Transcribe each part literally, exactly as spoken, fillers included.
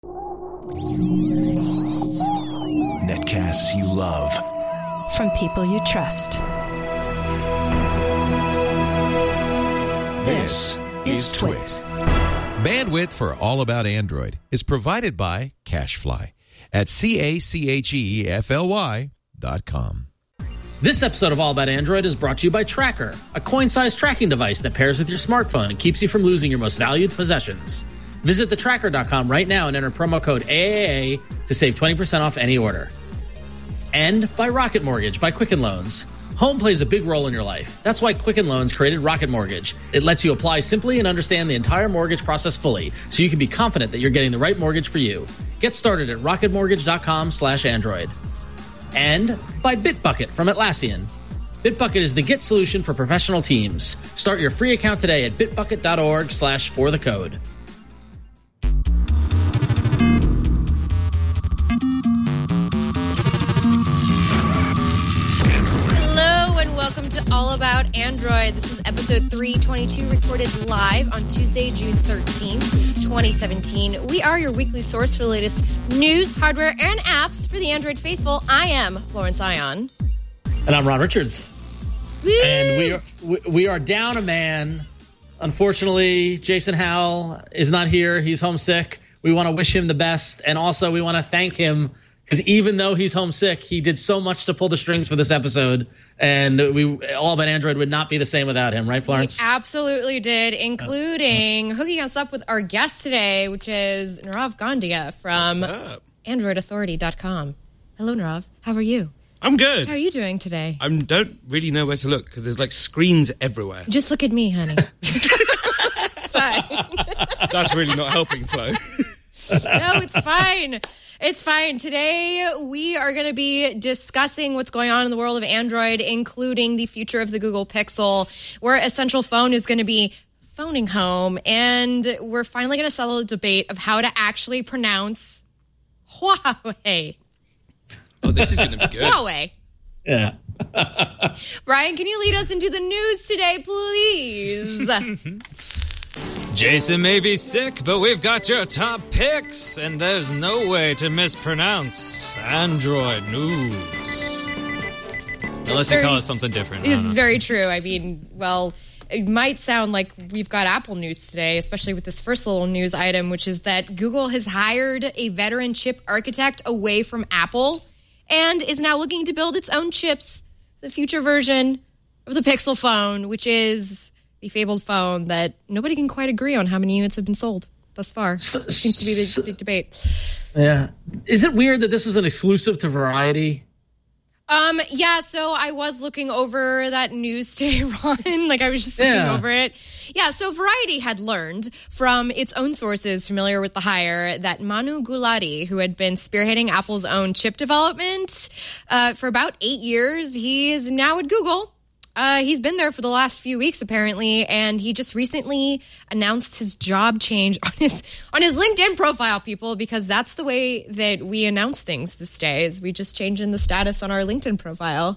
Netcasts you love. From people you trust. This is Twit. Bandwidth for All About Android is provided by CacheFly at C A C H E F L Y dot com. This episode of All About Android is brought to you by Tracker, a coin-sized tracking device that pairs with your smartphone and keeps you from losing your most valued possessions. Visit the tracker dot com right now and enter promo code A A A to save twenty percent off any order. And by Rocket Mortgage by Quicken Loans. Home plays a big role in your life. That's why Quicken Loans created Rocket Mortgage. It lets you apply simply and understand the entire mortgage process fully, so you can be confident that you're getting the right mortgage for you. Get started at rocket mortgage dot com slash android. And by Bitbucket from Atlassian. Bitbucket is the Git solution for professional teams. Start your free account today at bitbucket dot org slash for the code. Welcome to All About Android. This is episode three twenty-two, recorded live on Tuesday, June thirteenth, twenty seventeen. We are your weekly source for the latest news, hardware, and apps for the Android faithful. I am Florence Ion. And I'm Ron Richards. Woo! And we are, we, we are down a man. Unfortunately, Jason Howell is not here. He's homesick. We want to wish him the best. And also, we want to thank him because even though he's homesick, he did so much to pull the strings for this episode. And we All About Android would not be the same without him, right, Florence? He absolutely did, including uh, uh. hooking us up with our guest today, which is Nirav Gondia from android authority dot com. Hello, Nirav. How are you? I'm good. How are you doing today? I don't really know where to look because there's like screens everywhere. Just look at me, honey. It's fine. That's really not helping, Flo. No, it's fine. It's fine. Today, we are going to be discussing what's going on in the world of Android, including the future of the Google Pixel, where Essential Phone is going to be phoning home. And we're finally going to settle a debate of how to actually pronounce Huawei. Oh, this is going to be good. Huawei. Yeah. Brian, can you lead us into the news today, please? Jason may be sick, but we've got your top picks, and there's no way to mispronounce Android news. Unless very, you call it something different. This is very true. I mean, well, it might sound like we've got Apple news today, especially with this first little news item, which is that Google has hired a veteran chip architect away from Apple and is now looking to build its own chips, the future version of the Pixel phone, which is the fabled phone that nobody can quite agree on how many units have been sold thus far. So, it seems to be the so, big debate. Yeah. Is it weird that this was an exclusive to Variety? Um, yeah, so I was looking over that news today, Ron. Like, I was just looking yeah. over it. Yeah, so Variety had learned from its own sources familiar with the hire that Manu Gulati, who had been spearheading Apple's own chip development uh, for about eight years, he is now at Google. Uh, he's been there for the last few weeks, apparently, and he just recently announced his job change on his on his LinkedIn profile, people, because that's the way that we announce things these days. We just change in the status on our LinkedIn profile.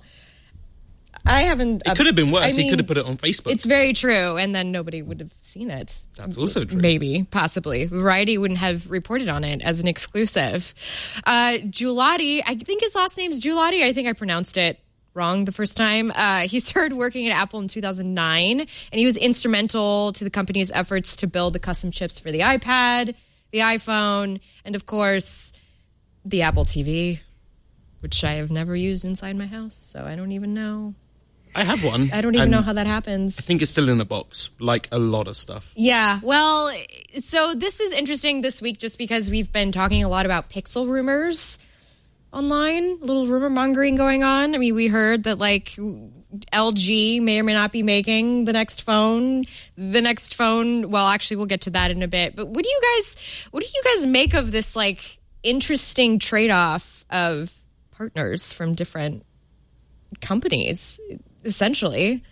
I haven't... It uh, could have been worse. I mean, he could have put it on Facebook. It's very true, and then nobody would have seen it. That's also true. Maybe, possibly. Variety wouldn't have reported on it as an exclusive. Uh, Gulati, I think his last name's Gulati. I think I pronounced it wrong the first time. Uh, he started working at Apple in two thousand nine, and he was instrumental to the company's efforts to build the custom chips for the iPad, the iPhone, and of course, the Apple T V, which I have never used inside my house, so I don't even know. I have one. I don't even know how that happens. I think it's still in a box, like a lot of stuff. Yeah, well, so this is interesting this week just because we've been talking a lot about Pixel rumors online, a little rumor mongering going on. I mean, we heard that like L G may or may not be making the next phone. The next phone, well, actually, we'll get to that in a bit. But what do you guys, what do you guys make of this like interesting trade-off of partners from different companies, essentially?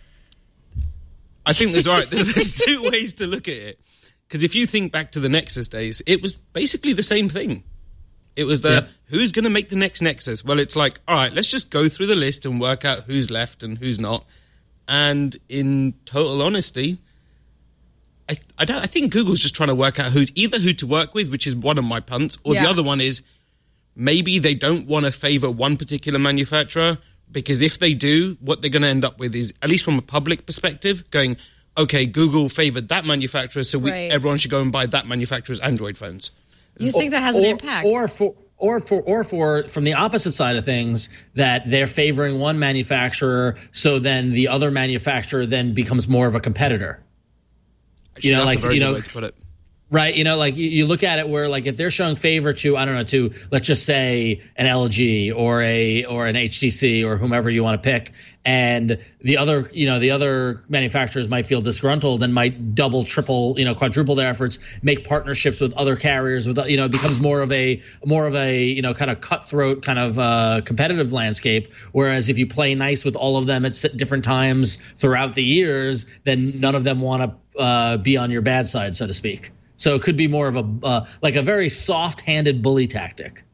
I think there's right. There's, there's two ways to look at it. Because if you think back to the Nexus days, it was basically the same thing. It was the, yep. who's going to make the next Nexus? Well, it's like, all right, let's just go through the list and work out who's left and who's not. And in total honesty, I, I don't. I think Google's just trying to work out who either who to work with, which is one of my punts, or Yeah. the other one is maybe they don't want to favor one particular manufacturer, because if they do, what they're going to end up with is, at least from a public perspective, going, okay, Google favored that manufacturer, so we, Right. everyone should go and buy that manufacturer's Android phones. You think that has an or, impact? or for or for or for from the opposite side of things, that they're favoring one manufacturer, so then the other manufacturer then becomes more of a competitor. Actually, You know, that's like, a very you good know- way to put it. Right, you know, like you, you look at it where, like, if they're showing favor to, I don't know, to let's just say an L G or a or an H T C or whomever you want to pick, and the other, you know, the other manufacturers might feel disgruntled and might double, triple, you know, quadruple their efforts, make partnerships with other carriers, with, you know, it becomes more of a more of a you know kind of cutthroat kind of uh, competitive landscape. Whereas if you play nice with all of them at different times throughout the years, then none of them want to uh, be on your bad side, so to speak. So it could be more of a uh, like a very soft-handed bully tactic.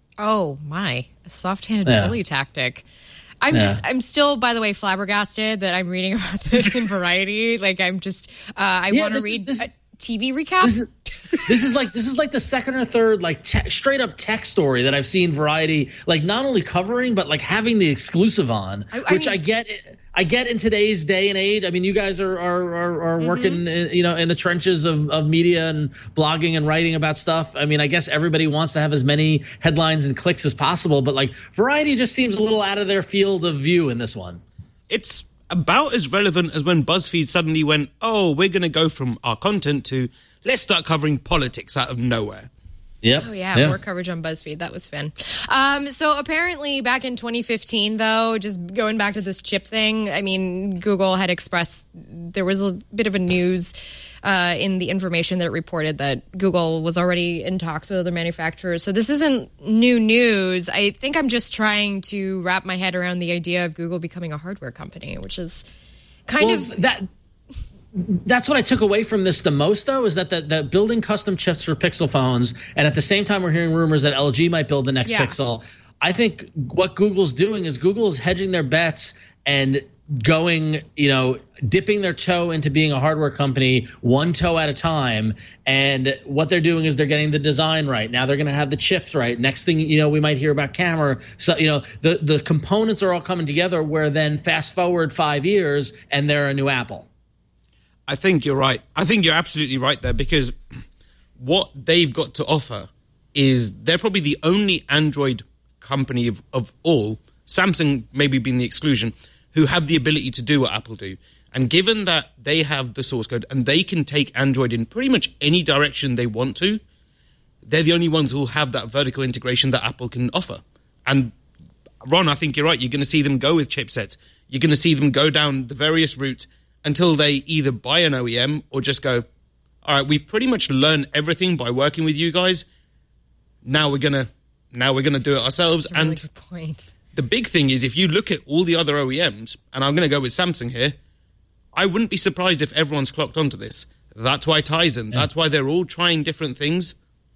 Oh my, a soft-handed Yeah. bully tactic. I'm Yeah. just, I'm still, by the way, flabbergasted that I'm reading about this in Variety. Like, I'm just, uh, I Yeah, want to this is- read this a is- T V recap. This is, this is like this is like the second or third like te- straight up tech story that I've seen Variety like not only covering but like having the exclusive on, I- I which mean- I get. I get in today's day and age. I mean, you guys are are are, are Mm-hmm. working, in, you know, in the trenches of, of media and blogging and writing about stuff. I mean, I guess everybody wants to have as many headlines and clicks as possible, but like Variety just seems a little out of their field of view in this one. It's about as relevant as when BuzzFeed suddenly went, oh, we're going to go from our content to let's start covering politics out of nowhere. Yep. Oh, yeah, more coverage on BuzzFeed. That was fun. Um, so apparently back in twenty fifteen, though, just going back to this chip thing, I mean, Google had expressed there was a bit of a news uh, in the information that it reported that Google was already in talks with other manufacturers. So this isn't new news. I think I'm just trying to wrap my head around the idea of Google becoming a hardware company, which is kind well, of... that. That's what I took away from this the most, though, is that the, the building custom chips for Pixel phones, and at the same time we're hearing rumors that L G might build the next Yeah. Pixel. I think what Google's doing is Google is hedging their bets and going, you know, dipping their toe into being a hardware company one toe at a time. And what they're doing is they're getting the design right. Now they're going to have the chips right. Next thing, you know, we might hear about camera. So, you know, the, the components are all coming together where then fast forward five years and they're a new Apple. I think you're right. I think you're absolutely right there, because what they've got to offer is they're probably the only Android company of, of all, Samsung maybe being the exclusion, who have the ability to do what Apple do. And given that they have the source code and they can take Android in pretty much any direction they want to, they're the only ones who will have that vertical integration that Apple can offer. And Ron, I think you're right. You're going to see them go with chipsets. You're going to see them go down the various routes until they either buy an O E M or just go, all right, we've pretty much learned everything by working with you guys. Now we're gonna, now we're gonna do it ourselves. That's a really and good point. the big thing is, if you look at all the other O E Ms, and I'm gonna go with Samsung here, I wouldn't be surprised if everyone's clocked onto this. That's why Tizen. Yeah. That's why they're all trying different things.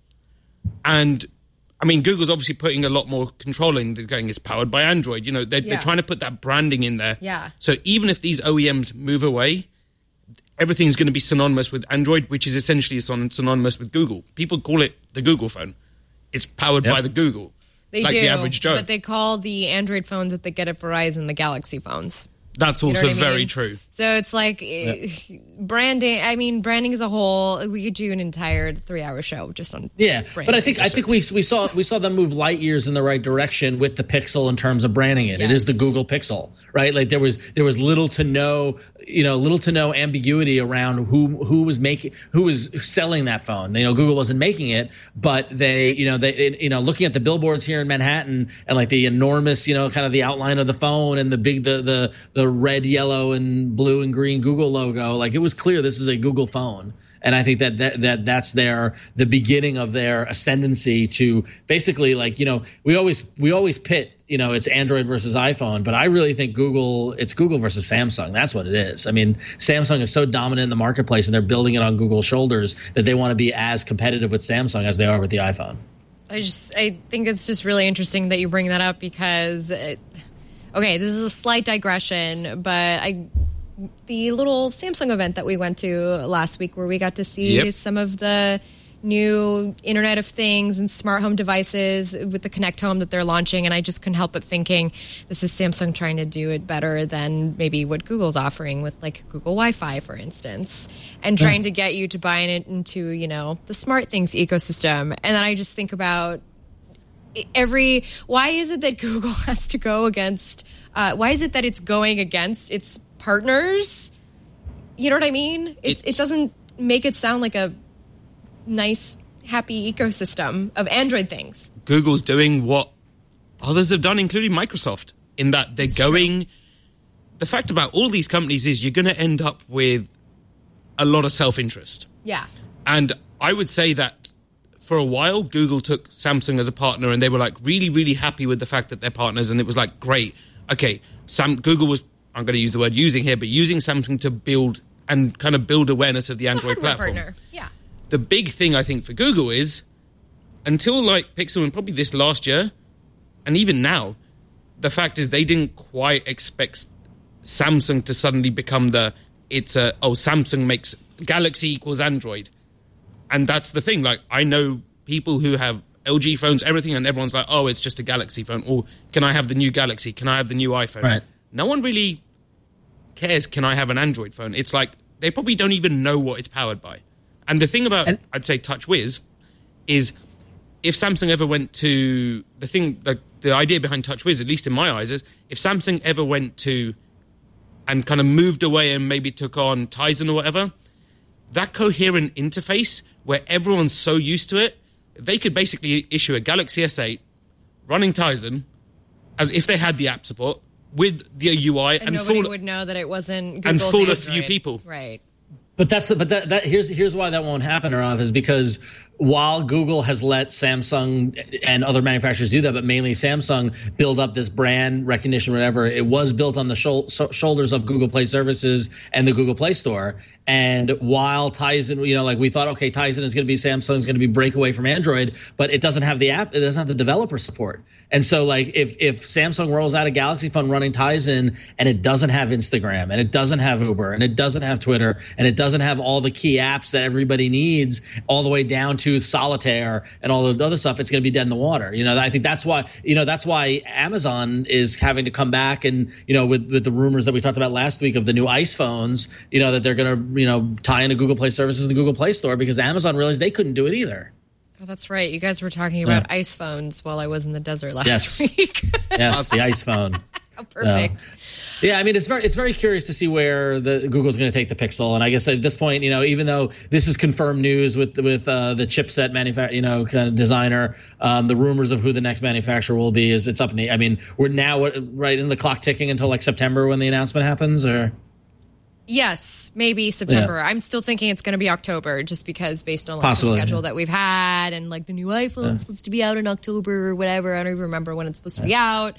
And I mean, Google's obviously putting a lot more control in. They're going, it's powered by Android. You know, they're, Yeah. they're trying to put that branding in there. Yeah. So even if these O E Ms move away, everything's going to be synonymous with Android, which is essentially syn- synonymous with Google. People call it the Google phone. It's powered Yep. by the Google. They like do, the average Joe. but they call the Android phones that they get at Verizon the Galaxy phones. That's You know also what I mean? very true. So it's like eh, branding. I mean, branding as a whole. We could do an entire three-hour show just on Yeah, branding. but I think I think we we saw we saw them move light years in the right direction with the Pixel in terms of branding it. It is the Yes. Google Pixel, right? Like there was there was little to no you know little to no ambiguity around who who was making who was selling that phone. You know, Google wasn't making it, but they you know they you know looking at the billboards here in Manhattan and like the enormous you know kind of the outline of the phone and the big the the the red, yellow, and blue and green Google logo, like it was clear this is a Google phone. And I think that, that that that's their the beginning of their ascendancy to basically like you know we always we always pit you know it's Android versus iPhone, but I really think Google it's Google versus Samsung. That's what it is. I mean, Samsung is so dominant in the marketplace, and they're building it on Google's shoulders that they want to be as competitive with Samsung as they are with the iPhone. I just I think it's just really interesting that you bring that up because, it, okay, this is a slight digression, but I the little Samsung event that we went to last week, where we got to see Yep. some of the new Internet of Things and smart home devices with the Connect Home that they're launching. And I just couldn't help but thinking, this is Samsung trying to do it better than maybe what Google's offering with like Google Wi-Fi, for instance, and trying to get you to buy it into, you know, the smart things ecosystem. And then I just think about every, why is it that Google has to go against, uh, why is it that it's going against its partners? You know what I mean? It, it doesn't make it sound like a nice, happy ecosystem of Android things. Google's doing what others have done, including Microsoft, in that they're It's going... true. The fact about all these companies is you're going to end up with a lot of self-interest. Yeah. And I would say that for a while, Google took Samsung as a partner, and they were like really, really happy with the fact that they're partners. And it was like, great. Okay, Sam, Google was, I'm going to use the word using here, but using Samsung to build and kind of build awareness of the It's Android a hardware platform. partner. Yeah. The big thing I think for Google is, until like Pixel and probably this last year, and even now, the fact is they didn't quite expect Samsung to suddenly become the, it's a, oh, Samsung makes Galaxy equals Android. And that's the thing. Like, I know people who have L G phones, everything, and everyone's like, oh, it's just a Galaxy phone. Or can I have the new Galaxy? Can I have the new iPhone? Right. No one really cares, can I have an Android phone? It's like, they probably don't even know what it's powered by. And the thing about, And- I'd say, TouchWiz is if Samsung ever went to, the thing, the, the idea behind TouchWiz, at least in my eyes, is if Samsung ever went to and kind of moved away and maybe took on Tizen or whatever, that coherent interface where everyone's so used to it, they could basically issue a Galaxy S eight running Tizen as if they had the app support with the U I And, and, nobody fool, would know that it wasn't Google's and fool a Android. few people. Right. But that's the, but that, that here's here's why that won't happen, Arav, is because while Google has let Samsung and other manufacturers do that, but mainly Samsung build up this brand recognition, whatever, it was built on the shou- so- shoulders of Google Play Services and the Google Play Store. And while Tizen, you know, like we thought, okay, Tizen is going to be Samsung's going to be break away from Android, but it doesn't have the app, it doesn't have the developer support. And so, like, if if Samsung rolls out a Galaxy phone running Tizen and it doesn't have Instagram and it doesn't have Uber and it doesn't have Twitter and it doesn't have all the key apps that everybody needs, all the way down to Solitaire and all the other stuff, it's going to be dead in the water. You know, I think that's why, you know, that's why Amazon is having to come back and, you know, with, with the rumors that we talked about last week of the new Ice phones, you know, that they're going to, you know, tie into Google Play Services and the Google Play Store, because Amazon realized they couldn't do it either. Oh, that's right. You guys were talking about ice phones while I was in the desert last Yes. week. Yes, the Ice phone. Oh, perfect. Yeah, I mean, it's very it's very curious to see where the Google's going to take the Pixel, and I guess at this point, you know, even though this is confirmed news with with uh, the chipset manufacturer, you know, kind of designer, um, the rumors of who the next manufacturer will be is it's up in the. I mean, we're now right in the clock ticking until like September when the announcement happens, or. Yes, maybe September. I'm still thinking it's going to be October, just because based on like, the Possibly, schedule yeah. that we've had, and like the new iPhone's supposed to be out in October or whatever. I don't even remember when it's supposed to be out.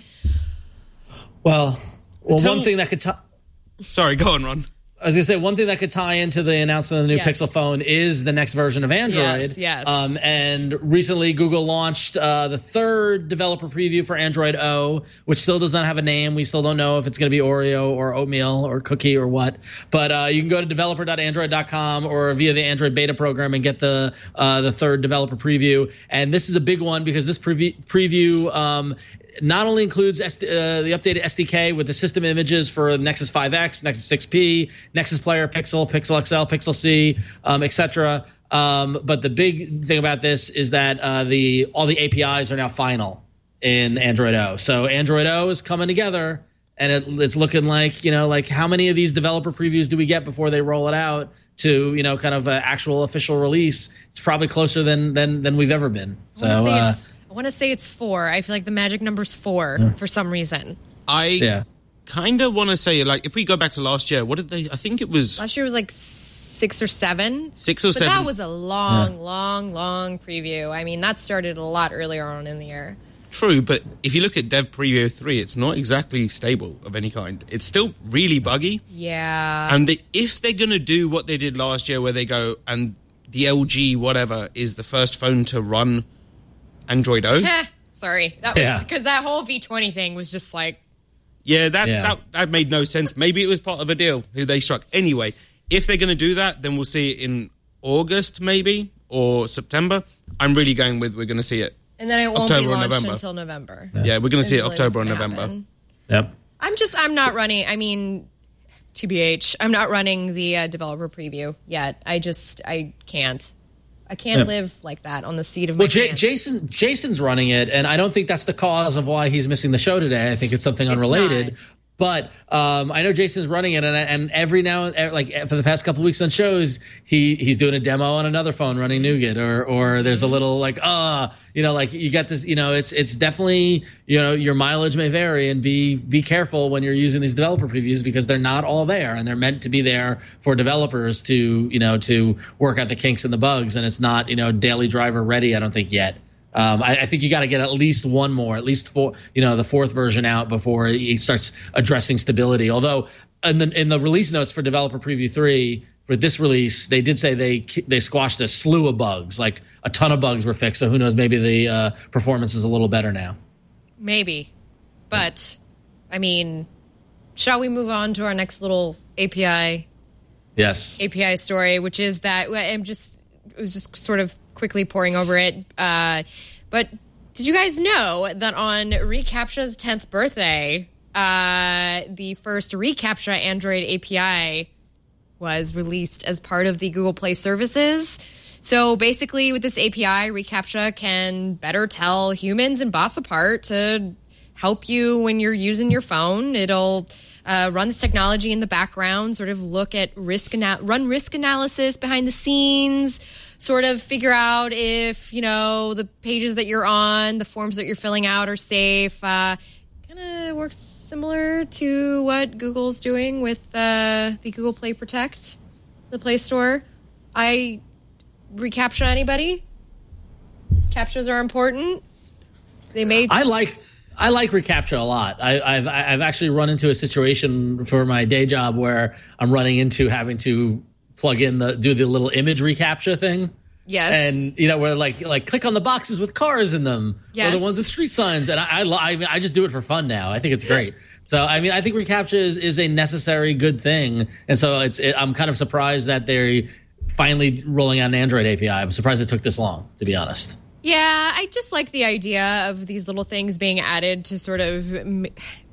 Well, well, Until- one thing that could. T- Sorry, go on, Ron. I was going to say, one thing that could tie into the announcement of the new Yes. Pixel phone is the next version of Android. Yes, yes. Um, and recently, Google launched uh, the third developer preview for Android O, which still does not have a name. We still don't know if it's going to be Oreo or Oatmeal or Cookie or what. But uh, you can go to developer dot android dot com or via the Android beta program and get the uh, the third developer preview. And this is a big one because this preview, preview um, not only includes S- uh, the updated S D K with the system images for Nexus five X, Nexus six P, Nexus Player, Pixel, Pixel X L, Pixel C, um, et cetera. Um, but the big thing about this is that uh, the all the A P Is are now final in Android O. So Android O is coming together, and it, it's looking like, you know, like how many of these developer previews do we get before they roll it out to, you know, kind of an actual official release? It's probably closer than than than we've ever been. So. I want to say uh, it's. I want to say it's four. I feel like the magic number's four for some reason. I Yeah. kind of want to say, like, if we go back to last year, what did they, I think it was Last year was like six or seven. six or But seven. that was a long, long, long preview. I mean, that started a lot earlier on in the year. True, but if you look at Dev Preview three, it's not exactly stable of any kind. It's still really buggy. Yeah. And they, if they're going to do what they did last year, where they go, and the L G whatever is the first phone to run Android O. Sorry. That was Yeah. because that whole V twenty thing was just like Yeah, that, Yeah. that that made no sense. Maybe it was part of a deal who they struck. Anyway, if they're going to do that, then we'll see it in August, maybe, or September. I'm really going with we're going to see it. And then it won't October be or launched November. until November. Yeah, yeah we're going to see it Until October or it's gonna November. happen. Yep. I'm just, I'm not running, I mean, T B H, I'm not running the uh, developer preview yet. I just, I can't. I can't Yep. live like that on the seat of my Well, J- pants. Jason Jason's running it, and I don't think that's the cause of why he's missing the show today. I think it's something It's unrelated. not. But um, I know Jason's running it, and, and every now and like for the past couple of weeks on shows, he he's doing a demo on another phone running Nougat, or or there's a little like ah, uh, you know, like you got this, you know, it's it's definitely, you know, your mileage may vary, and be be careful when you're using these developer previews because they're not all there, and they're meant to be there for developers to you know to work out the kinks and the bugs, and it's not you know daily driver ready. I don't think yet. Um, I, I think you got to get at least one more, at least four, you know, the fourth version out before it starts addressing stability. Although in the in the release notes for Developer Preview three for this release, they did say they they squashed a slew of bugs, like a ton of bugs were fixed. So who knows? Maybe the uh, performance is a little better now. Maybe, but I mean, shall we move on to our next little A P I? Yes. A P I story, which is that I'm just it was just sort of quickly pouring over it. Uh, but did you guys know that on reCAPTCHA's tenth birthday, uh, the first reCAPTCHA Android A P I was released as part of the Google Play services? So basically, with this A P I, reCAPTCHA can better tell humans and bots apart to help you when you're using your phone. It'll uh, run this technology in the background, sort of look at risk, ana- run risk analysis behind the scenes, sort of figure out if, you know, the pages that you're on, the forms that you're filling out are safe. Uh, kind of works similar to what Google's doing with uh, the Google Play Protect, the Play Store. I reCAPTCHA anybody? CAPTCHAs are important. They made. I like I like reCAPTCHA a lot. I, I've I've actually run into a situation for my day job where I'm running into having to plug in the do the little image reCAPTCHA thing. Yes. And you know where like like click on the boxes with cars in them, yes. or the ones with street signs. And I I, lo- I, mean, I just do it for fun now. I think it's great. So I mean I think reCAPTCHA is, is a necessary good thing. And so it's it, I'm kind of surprised that they're finally rolling out an Android A P I. I'm surprised it took this long, to be honest. Yeah, I just like the idea of these little things being added to sort of m-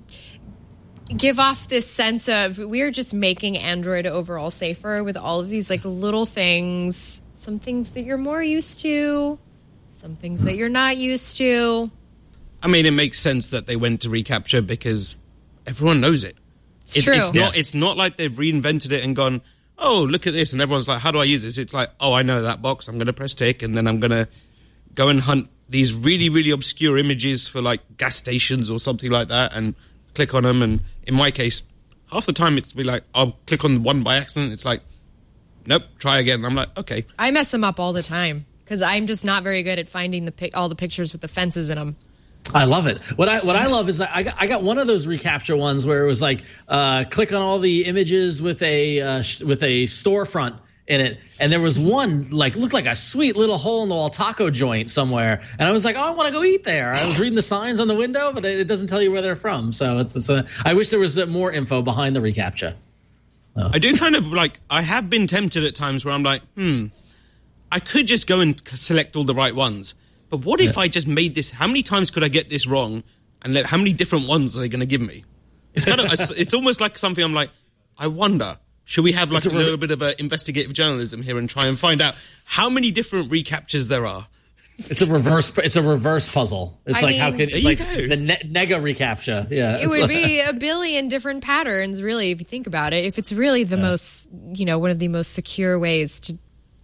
give off this sense of we're just making Android overall safer with all of these like little things, some things that you're more used to, some things that you're not used to. I mean, it makes sense that they went to reCAPTCHA because everyone knows it. It's it true. It's not, Yes. it's not like they've reinvented it and gone, oh, look at this, and everyone's like, how do I use this? It's like, oh, I know that box. I'm going to press tick, and then I'm going to go and hunt these really, really obscure images for like gas stations or something like that and click on them. And in my case, half the time it's be like, I'll click on one by accident. It's like, nope, try again. And I'm like, okay. I mess them up all the time because I'm just not very good at finding the pic- all the pictures with the fences in them. I love it. What I what I love is that I got I got one of those reCAPTCHA ones where it was like uh, click on all the images with a uh, sh- with a storefront in it, and there was one like looked like a sweet little hole in the wall taco joint somewhere, and I was like, oh, I want to go eat there. I was reading the signs on the window, but it, it doesn't tell you where they're from. So it's, it's a, I wish there was uh, more info behind the reCAPTCHA. Oh. I do kind of like, I have been tempted at times where I'm like, hmm, I could just go and c- select all the right ones. But what if yeah. I just made this? How many times could I get this wrong? And let, how many different ones are they going to give me? It's kind of, it's almost like something I'm like, I wonder, should we have like a, a little bit of a investigative journalism here and try and find out how many different reCAPTCHAs there are? It's a reverse. It's a reverse puzzle. It's I like mean, how could it's there like you go. the ne- nega reCAPTCHA? Yeah, it would like, be a billion different patterns, really, if you think about it. If it's really the yeah. most, you know, one of the most secure ways to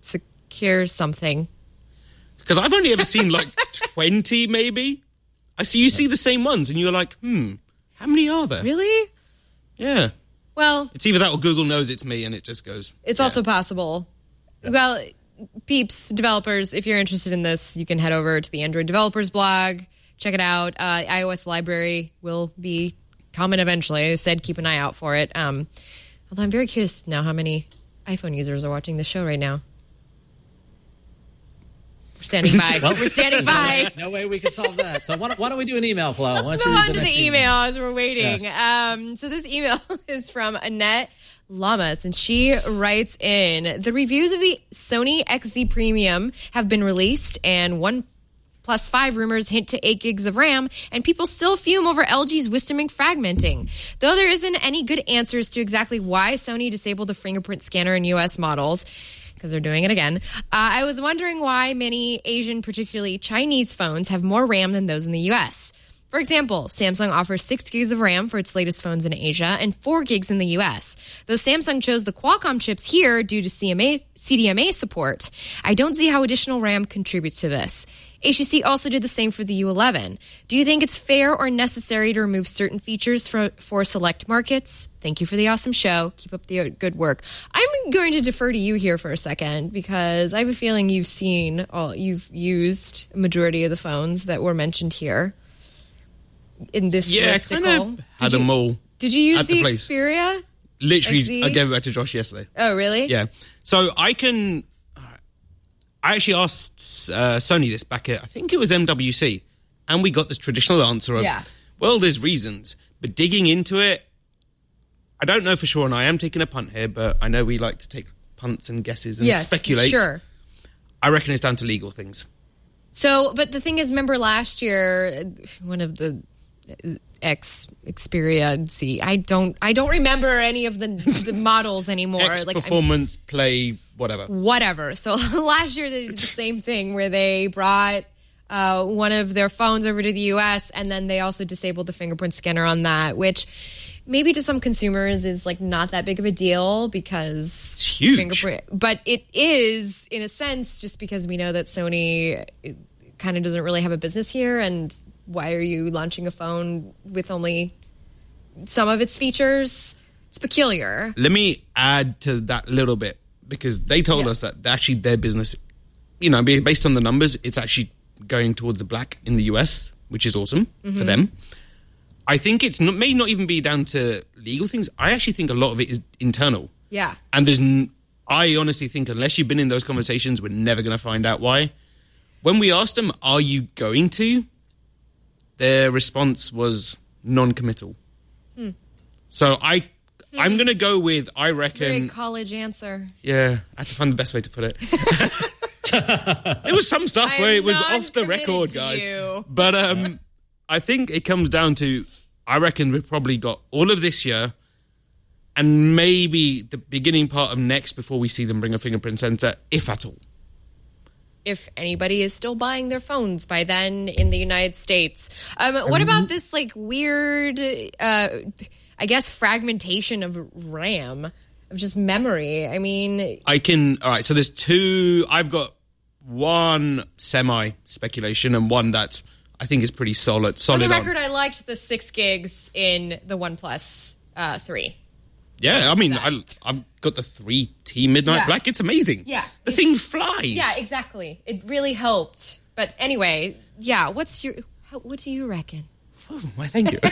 secure something. Because I've only ever seen like twenty, maybe. I see you see the same ones, and you're like, hmm, how many are there? Really? Yeah. Well, it's either that or Google knows it's me, and it just goes. It's yeah. also possible. Yeah. Well, peeps, developers, if you're interested in this, you can head over to the Android Developers blog, check it out. Uh, iOS library will be coming eventually. They said keep an eye out for it. Um, although I'm very curious now how many iPhone users are watching the show right now. We're standing by. Well, we're standing by. No way, no way we can solve that. So why don't, why don't we do an email flow? Let's why move don't you on read to the the next email as we're waiting. Yes. Um, so this email is from Annette Lamas, and she writes in, the reviews of the Sony X Z Premium have been released, and one plus five rumors hint to eight gigs of RAM, and people still fume over L G's wisdom in fragmenting. Though there isn't any good answers to exactly why Sony disabled the fingerprint scanner in U S models, because they're doing it again, uh, I was wondering why many Asian, particularly Chinese phones have more RAM than those in the U S. For example, Samsung offers six gigs of RAM for its latest phones in Asia and four gigs in the U S. Though Samsung chose the Qualcomm chips here due to C M A, C D M A support, I don't see how additional RAM contributes to this. H T C also did the same for the U eleven. Do you think it's fair or necessary to remove certain features for, for select markets? Thank you for the awesome show. Keep up the good work. I'm going to defer to you here for a second because I have a feeling you've seen, all, you've used a majority of the phones that were mentioned here in this yeah, listicle. I kind of had you, them all. Did you use at the, the place. Xperia? Literally, X Z? I gave it back to Josh yesterday. Oh, really? Yeah. So I can... I actually asked uh, Sony this back at, I think it was M W C, and we got this traditional answer of, yeah. well, there's reasons. But digging into it, I don't know for sure, and I am taking a punt here, but I know we like to take punts and guesses and yes, speculate. Sure. I reckon it's down to legal things. So, but the thing is, remember last year, one of the X Xperia, see, I don't, I don't remember any of the, the models anymore. X like performance, I'm, play, whatever. Whatever. So last year they did the same thing where they brought uh, one of their phones over to the U S and then they also disabled the fingerprint scanner on that, which maybe to some consumers is like not that big of a deal because it's huge. Fingerprint, but it is in a sense just because we know that Sony kind of doesn't really have a business here, and why are you launching a phone with only some of its features? It's peculiar. Let me add to that a little bit, because they told yeah. us that actually their business, you know, based on the numbers, it's actually going towards the black in the U S, which is awesome mm-hmm. for them. I think it's not, may not even be down to legal things. I actually think a lot of it is internal. Yeah. And there's, n- I honestly think unless you've been in those conversations, we're never going to find out why. When we asked them, are you going to? Their response was non-committal. Hmm. So I, hmm. I'm going to go with, I reckon... It's a very college answer. Yeah, I had to find the best way to put it. There was some stuff I'm where it was off the record, guys. You. But um, I think it comes down to, I reckon we've probably got all of this year and maybe the beginning part of next before we see them bring a fingerprint sensor, if at all. If anybody is still buying their phones by then in the United States. Um, what um, about this like weird, uh, I guess, fragmentation of RAM, of just memory? I mean... I can... All right, so there's two... I've got one semi-speculation and one that's, I think, is pretty solid. solid On the record, on. I liked the six gigs in the OnePlus uh, three. Yeah, I mean, I, I've got the three T Midnight yeah. Black. It's amazing. Yeah. The thing flies. Yeah, exactly. It really helped. But anyway, yeah, what's your... How, what do you reckon? Oh, why, thank you.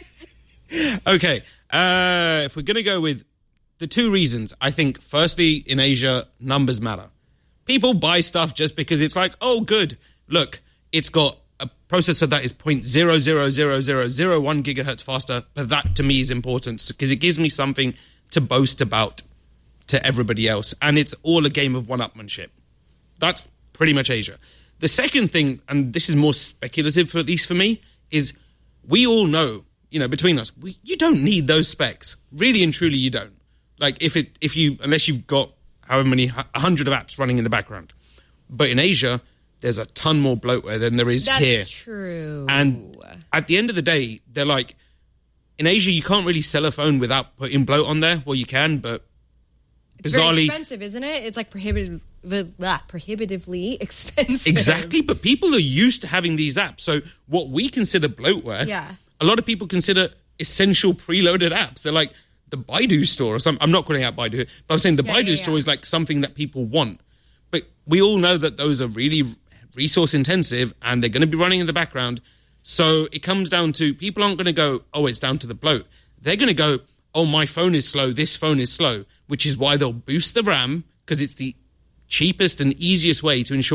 Okay, uh, if we're going to go with the two reasons, I think, firstly, in Asia, numbers matter. People buy stuff just because it's like, oh, good. Look, it's got a processor that is zero point zero zero zero zero zero one gigahertz faster, but that to me is important because it gives me something to boast about to everybody else. And it's all a game of one-upmanship. That's pretty much Asia. The second thing, and this is more speculative, for, at least for me, is we all know, you know, between us, we, you don't need those specs. Really and truly, you don't. Like, if it, if you, unless you've got however many, a hundred of apps running in the background. But in Asia, there's a ton more bloatware than there is That's here. That's true. And at the end of the day, they're like, in Asia, you can't really sell a phone without putting bloat on there. Well, you can, but it's bizarrely... It's very expensive, isn't it? It's like prohibitive, blah, prohibitively expensive. Exactly, but people are used to having these apps. So what we consider bloatware, yeah. a lot of people consider essential preloaded apps. They're like the Baidu store or something. I'm not calling out Baidu, but I'm saying the yeah, Baidu yeah, store yeah. is like something that people want. But we all know that those are really resource intensive and they're going to be running in the background. So it comes down to people aren't going to go, oh, it's down to the bloat. They're going to go, oh, my phone is slow, this phone is slow, which is why they'll boost the RAM because it's the cheapest and easiest way to ensure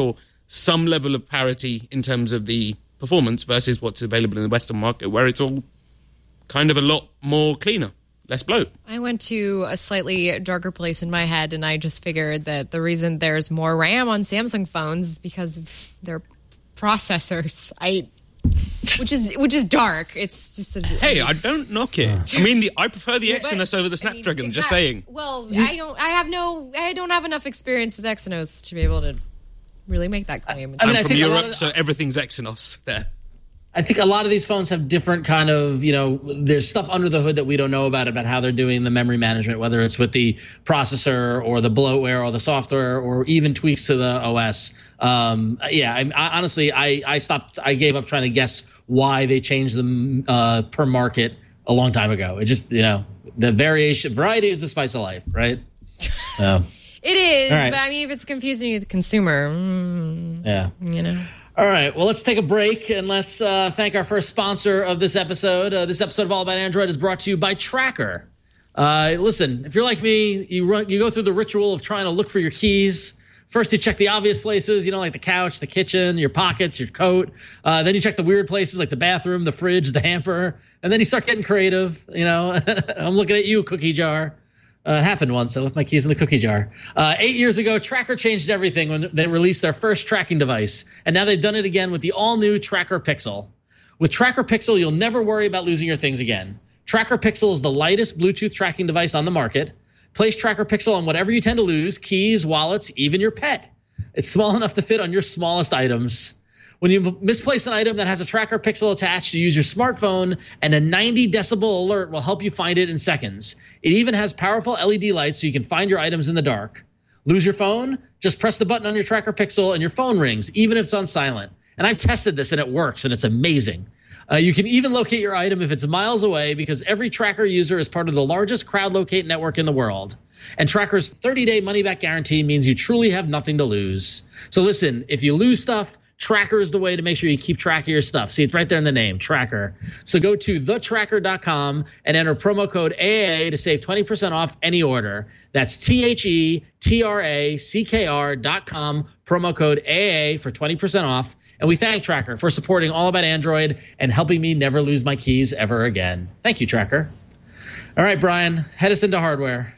some level of parity in terms of the performance versus what's available in the Western market, where it's all kind of a lot more cleaner, less bloat. I went to a slightly darker place in my head, and I just figured that the reason there's more RAM on Samsung phones is because of their processors. I, which is which is dark. It's just a, hey, I don't knock it. I mean, the, I prefer the Exynos over the Snapdragon. I mean, just saying. Well, I don't. I have no. I don't have enough experience with Exynos to be able to really make that claim. I mean, I'm from Europe, of, so everything's Exynos there. I think a lot of these phones have different kind of, you know, there's stuff under the hood that we don't know about, about how they're doing the memory management, whether it's with the processor or the bloatware or the software or even tweaks to the O S. Um, yeah, I, I, honestly, I, I stopped, I gave up trying to guess why they changed them uh, per market a long time ago. It just, you know, the variation, variety is the spice of life, right? So, it is, right. But I mean, if it's confusing you, the consumer, mm, yeah, you know. All right, well, let's take a break and let's uh, thank our first sponsor of this episode. Uh, this episode of All About Android is brought to you by Tracker. Uh, listen, if you're like me, you run, you go through the ritual of trying to look for your keys. First, you check the obvious places, you know, like the couch, the kitchen, your pockets, your coat. Uh, then you check the weird places like the bathroom, the fridge, the hamper. And then you start getting creative, you know. I'm looking at you, cookie jar. Uh, it happened once. I left my keys in the cookie jar. Uh, eight years ago, Tracker changed everything when they released their first tracking device. And now they've done it again with the all-new Tracker Pixel. With Tracker Pixel, you'll never worry about losing your things again. Tracker Pixel is the lightest Bluetooth tracking device on the market. Place Tracker Pixel on whatever you tend to lose, keys, wallets, even your pet. It's small enough to fit on your smallest items. When you misplace an item that has a Tracker Pixel attached, you use your smartphone, and a ninety decibel alert will help you find it in seconds. It even has powerful L E D lights so you can find your items in the dark. Lose your phone? Just press the button on your Tracker Pixel and your phone rings, even if it's on silent. And I've tested this, and it works, and it's amazing. Uh, you can even locate your item if it's miles away because every Tracker user is part of the largest CrowdLocate network in the world. And Tracker's thirty-day money-back guarantee means you truly have nothing to lose. So listen, if you lose stuff, Tracker is the way to make sure you keep track of your stuff. See, it's right there in the name, Tracker. So go to the tracker dot com and enter promo code A A A to save twenty percent off any order. That's T H E T R A C K R dot com, promo code A A A for twenty percent off. And we thank Tracker for supporting All About Android and helping me never lose my keys ever again. Thank you, Tracker. All right, Brian, head us into hardware.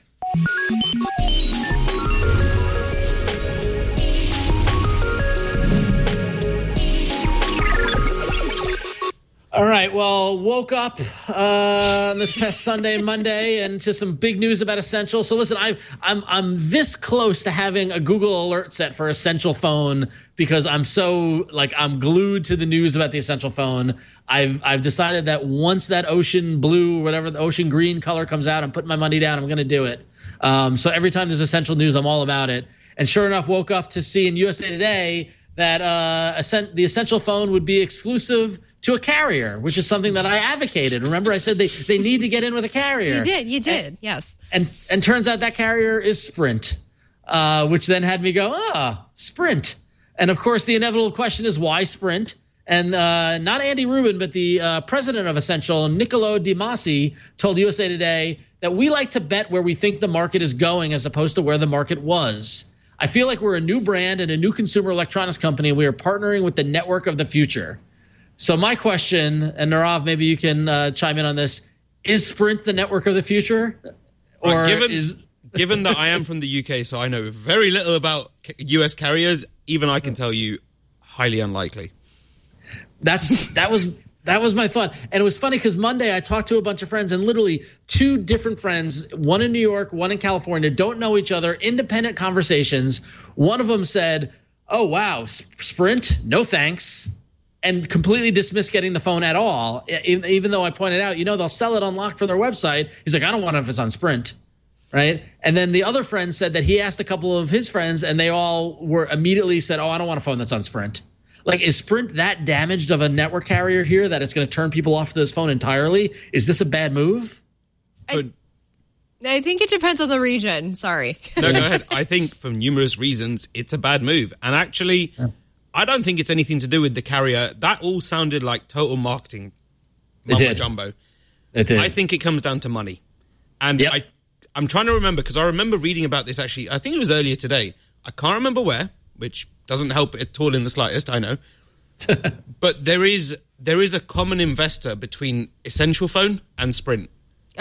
All right, well, woke up uh, this past Sunday and Monday and to some big news about Essential. So listen, I've, I'm I'm this close to having a Google alert set for Essential phone because I'm so like I'm glued to the news about the Essential phone. I've I've decided that once that ocean blue or whatever the ocean green color comes out, I'm putting my money down. I'm going to do it. Um, so every time there's Essential news, I'm all about it. And sure enough, woke up to see in U S A Today that uh, the Essential phone would be exclusive to a carrier, which is something that I advocated. Remember, I said they, they need to get in with a carrier. You did, you did, and, yes. And and turns out that carrier is Sprint, uh, which then had me go, ah, Sprint. And of course, the inevitable question is why Sprint? And uh, not Andy Rubin, but the uh, president of Essential, Niccolo Di Masi, told U S A Today that we like to bet where we think the market is going as opposed to where the market was. I feel like we're a new brand and a new consumer electronics company, and we are partnering with the network of the future. So my question, and Narav, maybe you can uh, chime in on this, is Sprint the network of the future? Or right, given, is given that I am from the U K, so I know very little about U S carriers, even I can tell you highly unlikely. That's that was that was my thought. And it was funny because Monday I talked to a bunch of friends, and literally two different friends, one in New York, one in California, don't know each other, independent conversations. One of them said, oh, wow, Sprint, no thanks. And completely dismissed getting the phone at all, even though I pointed out, you know, they'll sell it unlocked from their website. He's like, I don't want it if it's on Sprint, right? And then the other friend said that he asked a couple of his friends, and they all were immediately said, oh, I don't want a phone that's on Sprint. Like, is Sprint that damaged of a network carrier here that it's going to turn people off this phone entirely? Is this a bad move? I, I think it depends on the region. Sorry. No, go ahead. I think for numerous reasons, it's a bad move. And actually... Yeah. I don't think it's anything to do with the carrier. That all sounded like total marketing mumbo jumbo. It did. I think it comes down to money. And yep. I, I'm trying to remember, because I remember reading about this actually, I think it was earlier today. I can't remember where, which doesn't help at all in the slightest, I know. But there is there is a common investor between Essential Phone and Sprint.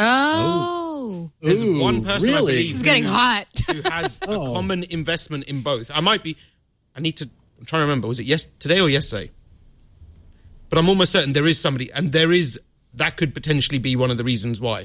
Oh. There's Ooh, one person, really? I believe, This is getting who, hot. who has Oh. a common investment in both. I might be, I need to, I'm trying to remember, was it yes today or yesterday? But I'm almost certain there is somebody, and there is, that could potentially be one of the reasons why.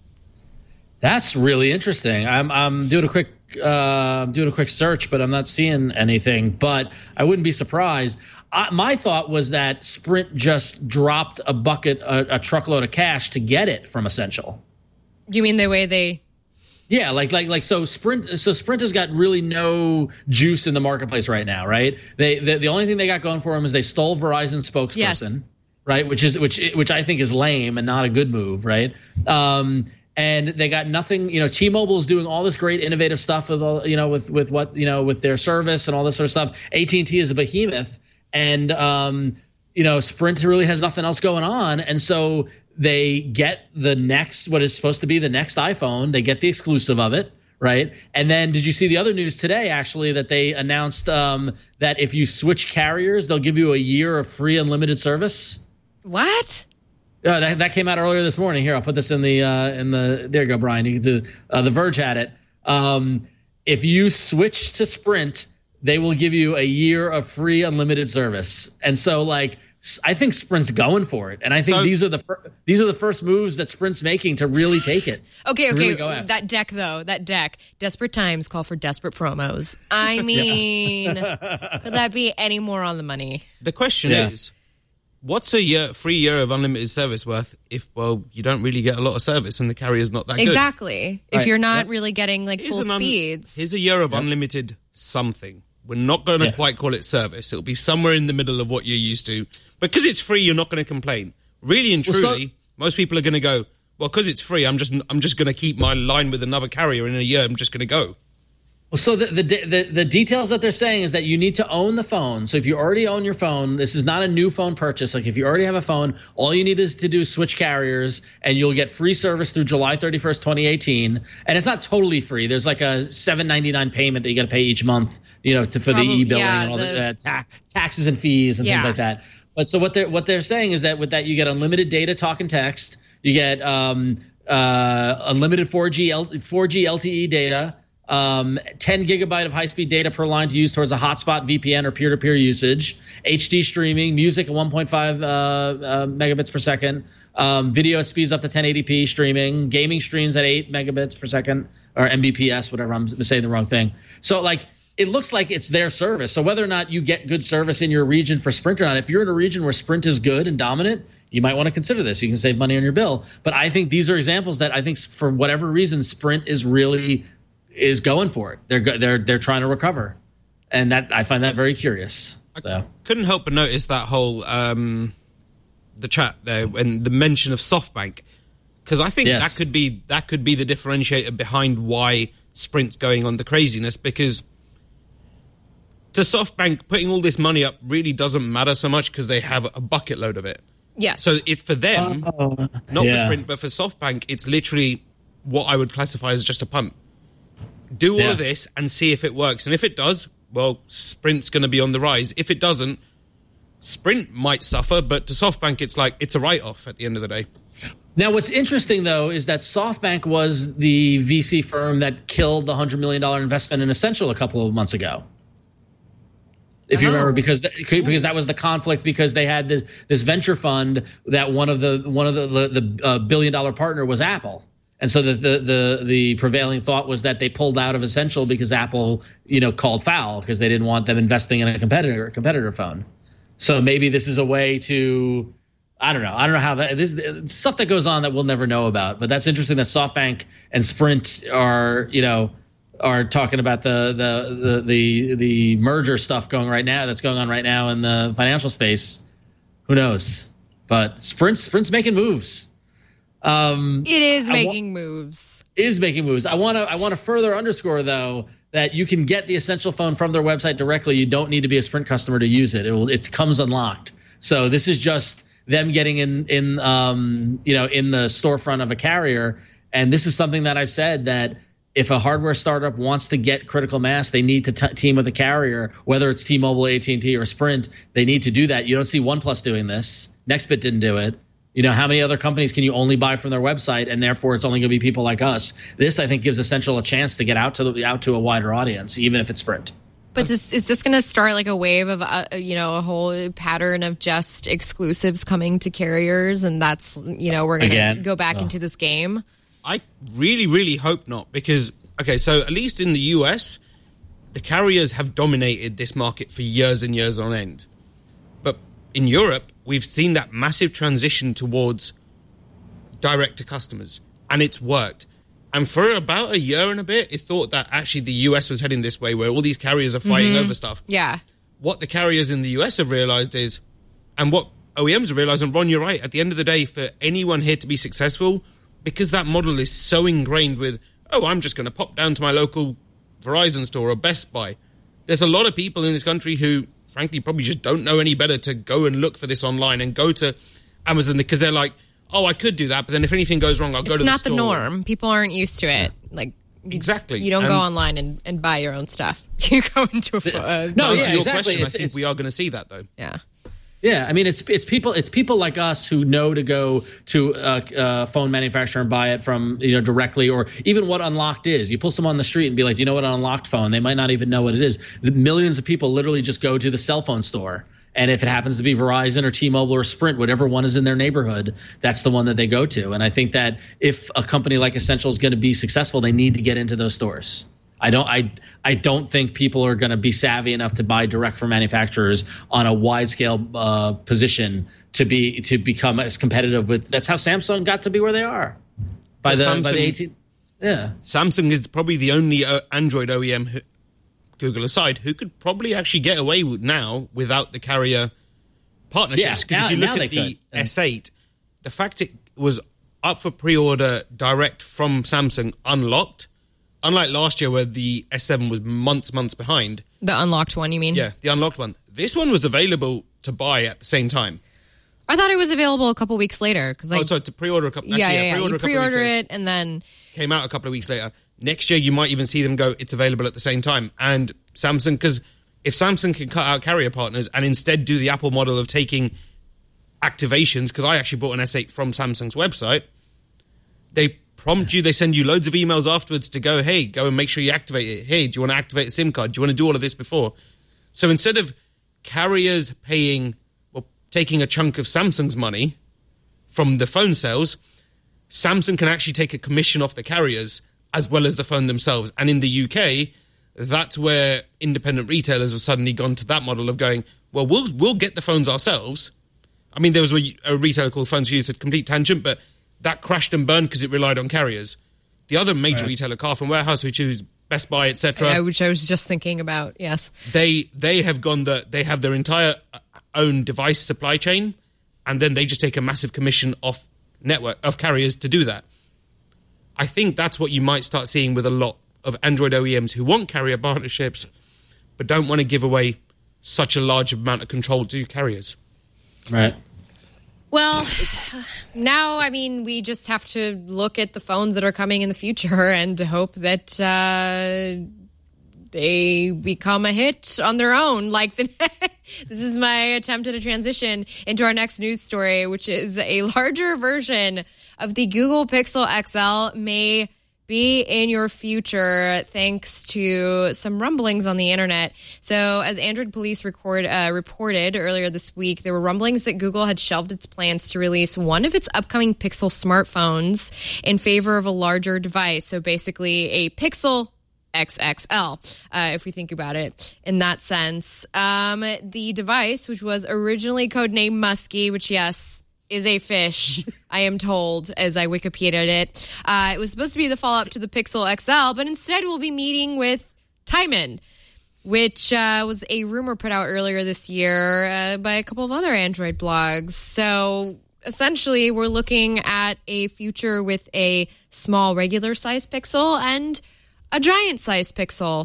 That's really interesting. I'm I'm doing a quick uh, I'm doing a quick search, but I'm not seeing anything. But I wouldn't be surprised. I, my thought was that Sprint just dropped a bucket, a, a truckload of cash to get it from Essential. You mean the way they? Yeah, like like like so Sprint so Sprint has got really no juice in the marketplace right now, right? They the, the only thing they got going for them is they stole Verizon's spokesperson, Yes. right? Which is which which I think is lame and not a good move, right? Um, and they got nothing. You know, T-Mobile is doing all this great innovative stuff with all, you know with with what you know with their service and all this sort of stuff. A T and T is a behemoth, and um, you know Sprint really has nothing else going on, and so they get the next, what is supposed to be the next iPhone. They get the exclusive of it, right? And then did you see the other news today, actually, that they announced um, that if you switch carriers, they'll give you a year of free unlimited service? What? Uh, that, that came out earlier this morning. Here, I'll put this in the, uh, in the there you go, Brian. You can do, uh, The Verge had it. Um, if you switch to Sprint, they will give you a year of free unlimited service. And so, like, I think Sprint's going for it, and I think So- these are the fir- these are the first moves that Sprint's making to really take it. Okay, Really okay. go after. That deck, though, that deck. Desperate times call for desperate promos. I mean, could that be any more on the money? The question Yeah. is, what's a year, free year of unlimited service worth if, well, you don't really get a lot of service and the carrier's not that good? Exactly. If Right. you're not Yep. really getting like Here's full an un- speeds. Here's a year of unlimited something. We're not going to Yeah. quite call it service. It'll be somewhere in the middle of what you're used to. Because it's free, you're not going to complain. Really and Well, so- truly, most people are going to go, well, because it's free, I'm just I'm just going to keep my line with another carrier in a year. I'm just going to go. Well, so the, the the the details that they're saying is that you need to own the phone. So if you already own your phone, this is not a new phone purchase. Like if you already have a phone, all you need is to do switch carriers, and you'll get free service through July thirty-first, twenty eighteen. And it's not totally free. There's like a seven ninety-nine payment that you got to pay each month, you know, to, for Probably- the e-billing yeah, and all the, the- uh, ta- taxes and fees and things Yeah. like that. But so what they're what they're saying is that with that you get unlimited data, talk, and text. You get um, uh, unlimited four G L- four G L T E data. Um, ten gigabyte of high-speed data per line to use towards a hotspot, V P N, or peer-to-peer usage. H D streaming, music at one point five uh, uh, megabits per second. Um, video speeds up to ten eighty p streaming. Gaming streams at eight megabits per second, or M B P S, whatever. I'm saying the wrong thing. So, like, it looks like it's their service. So whether or not you get good service in your region for Sprint or not, if you're in a region where Sprint is good and dominant, you might want to consider this. You can save money on your bill. But I think these are examples that I think for whatever reason, Sprint is really is going for it. They're go- they're they're trying to recover, and that I find that very curious. So Couldn't help but notice that whole um, the chat there and the mention of SoftBank, because I think Yes. that could be that could be the differentiator behind why Sprint's going on the craziness. Because to SoftBank, putting all this money up really doesn't matter so much because they have a bucket load of it. Yes. So it's for them, not yeah. for Sprint, but for SoftBank, it's literally what I would classify as just a punt. Do all Yeah. of this and see if it works. And if it does, well, Sprint's going to be on the rise. If it doesn't, Sprint might suffer, but to SoftBank, it's like, it's a write-off at the end of the day. Now, what's interesting, though, is that SoftBank was the V C firm that killed the one hundred million dollars investment in Essential a couple of months ago. If you Oh. remember, because that, because that was the conflict, because they had this this venture fund that one of the one of the the, the uh, billion dollar partner was Apple, and so the, the the the prevailing thought was that they pulled out of Essential because Apple, you know, called foul because they didn't want them investing in a competitor a competitor phone. So maybe this is a way to. I don't know. I don't know how that this is stuff that goes on that we'll never know about. But that's interesting that SoftBank and Sprint are, you know, are talking about the the the the, the merger stuff going right now. That's going on right now in the financial space. Who knows? But Sprint Sprint's making moves. Um, it is I wa- making moves. is making moves. I want to I want to further underscore though that you can get the Essential phone from their website directly. You don't need to be a Sprint customer to use it. It will, it comes unlocked. So this is just them getting in in um you know in the storefront of a carrier, and this is something that I've said that if a hardware startup wants to get critical mass, they need to t- team with a carrier, whether it's T-Mobile, A T and T, or Sprint. They need to do that. You don't see OnePlus doing this. Nextbit didn't do it. You know, how many other companies can you only buy from their website, and therefore it's only going to be people like us? This, I think, gives Essential a chance to get out to the, out to a wider audience, even if it's Sprint. But this, is this going to start like a wave of, uh, you know, a whole pattern of just exclusives coming to carriers, and that's, you know, we're going to go back oh. into this game? I really, really hope not, because, okay, so at least in the U S, the carriers have dominated this market for years and years on end. But in Europe, we've seen that massive transition towards direct to customers, and it's worked. And for about a year and a bit, it thought that actually the U S was heading this way, where all these carriers are fighting mm-hmm. over stuff. Yeah. What the carriers in the U S have realized is, and what O E Ms have realized, and Ron, you're right, at the end of the day, for anyone here to be successful, because that model is so ingrained with, oh, I'm just going to pop down to my local Verizon store or Best Buy. There's a lot of people in this country who, frankly, probably just don't know any better to go and look for this online and go to Amazon, because they're like, oh, I could do that, but then if anything goes wrong, I'll go it's to the store. It's not the norm. People aren't used to it. Like you Exactly. Just, you don't and go online and, and buy your own stuff. You go into a... Uh, no, yeah, your exactly. Question, I think it's, we are going to see that, though. Yeah. Yeah, I mean, it's it's people it's people like us who know to go to a, a phone manufacturer and buy it from, you know, directly, or even what Unlocked is. You pull someone on the street and be like, do you know what an Unlocked phone? They might not even know what it is. The millions of people literally just go to the cell phone store. And if it happens to be Verizon or T-Mobile or Sprint, whatever one is in their neighborhood, that's the one that they go to. And I think that if a company like Essential is going to be successful, they need to get into those stores. I don't I I don't think people are going to be savvy enough to buy direct from manufacturers on a wide scale uh, position to be to become as competitive with. That's how Samsung got to be where they are. By the, Samsung, by the eighteen Yeah. Samsung is probably the only uh, Android O E M, who, Google aside, who could probably actually get away with now without the carrier partnerships. Because yeah, if you look at the could. S eight, the fact it was up for pre-order direct from Samsung unlocked. Unlike last year where the S seven was months, months behind. The unlocked one, you mean? Yeah, the unlocked one. This one was available to buy at the same time. I thought it was available a couple weeks later. Cause I, oh, sorry, to pre-order a couple. Yeah, actually, yeah, yeah. Pre-order You a couple pre-order weeks it and then... Came out a couple of weeks later. Next year, you might even see them go, it's available at the same time. And Samsung, because if Samsung can cut out carrier partners and instead do the Apple model of taking activations, because I actually bought an S eight from Samsung's website, they prompt you, they send you loads of emails afterwards to go, hey, go and make sure you activate it. Hey, do you want to activate a SIM card? Do you want to do all of this before? So instead of carriers paying or taking a chunk of Samsung's money from the phone sales, Samsung can actually take a commission off the carriers as well as the phone themselves. And in the U K, that's where independent retailers have suddenly gone to that model of going, well, we'll we'll get the phones ourselves. I mean, there was a, a retailer called Phones for Use, a complete tangent, but that crashed and burned because it relied on carriers. The other major right. retailer, Car from Warehouse, which is Best Buy, et cetera, yeah, which I was just thinking about. Yes, they they have gone that they have their entire own device supply chain, and then they just take a massive commission off network of carriers to do that. I think that's what you might start seeing with a lot of Android O E Ms who want carrier partnerships, but don't want to give away such a large amount of control to carriers. Right. Well, now, I mean, we just have to look at the phones that are coming in the future and hope that uh, they become a hit on their own. Like, the, this is my attempt at a transition into our next news story, which is a larger version of the Google Pixel X L may be in your future, thanks to some rumblings on the internet. So as Android Police record, uh, reported earlier this week, there were rumblings that Google had shelved its plans to release one of its upcoming Pixel smartphones in favor of a larger device. So basically a Pixel X X L, uh, if we think about it in that sense. Um, the device, which was originally codenamed Muskie, which, yes, is a fish, I am told, as I Wikipedia'd it. Uh, it was supposed to be the follow-up to the Pixel X L, but instead we'll be meeting with Timon, which uh, was a rumor put out earlier this year uh, by a couple of other Android blogs. So essentially, we're looking at a future with a small regular-sized Pixel and a giant-sized Pixel.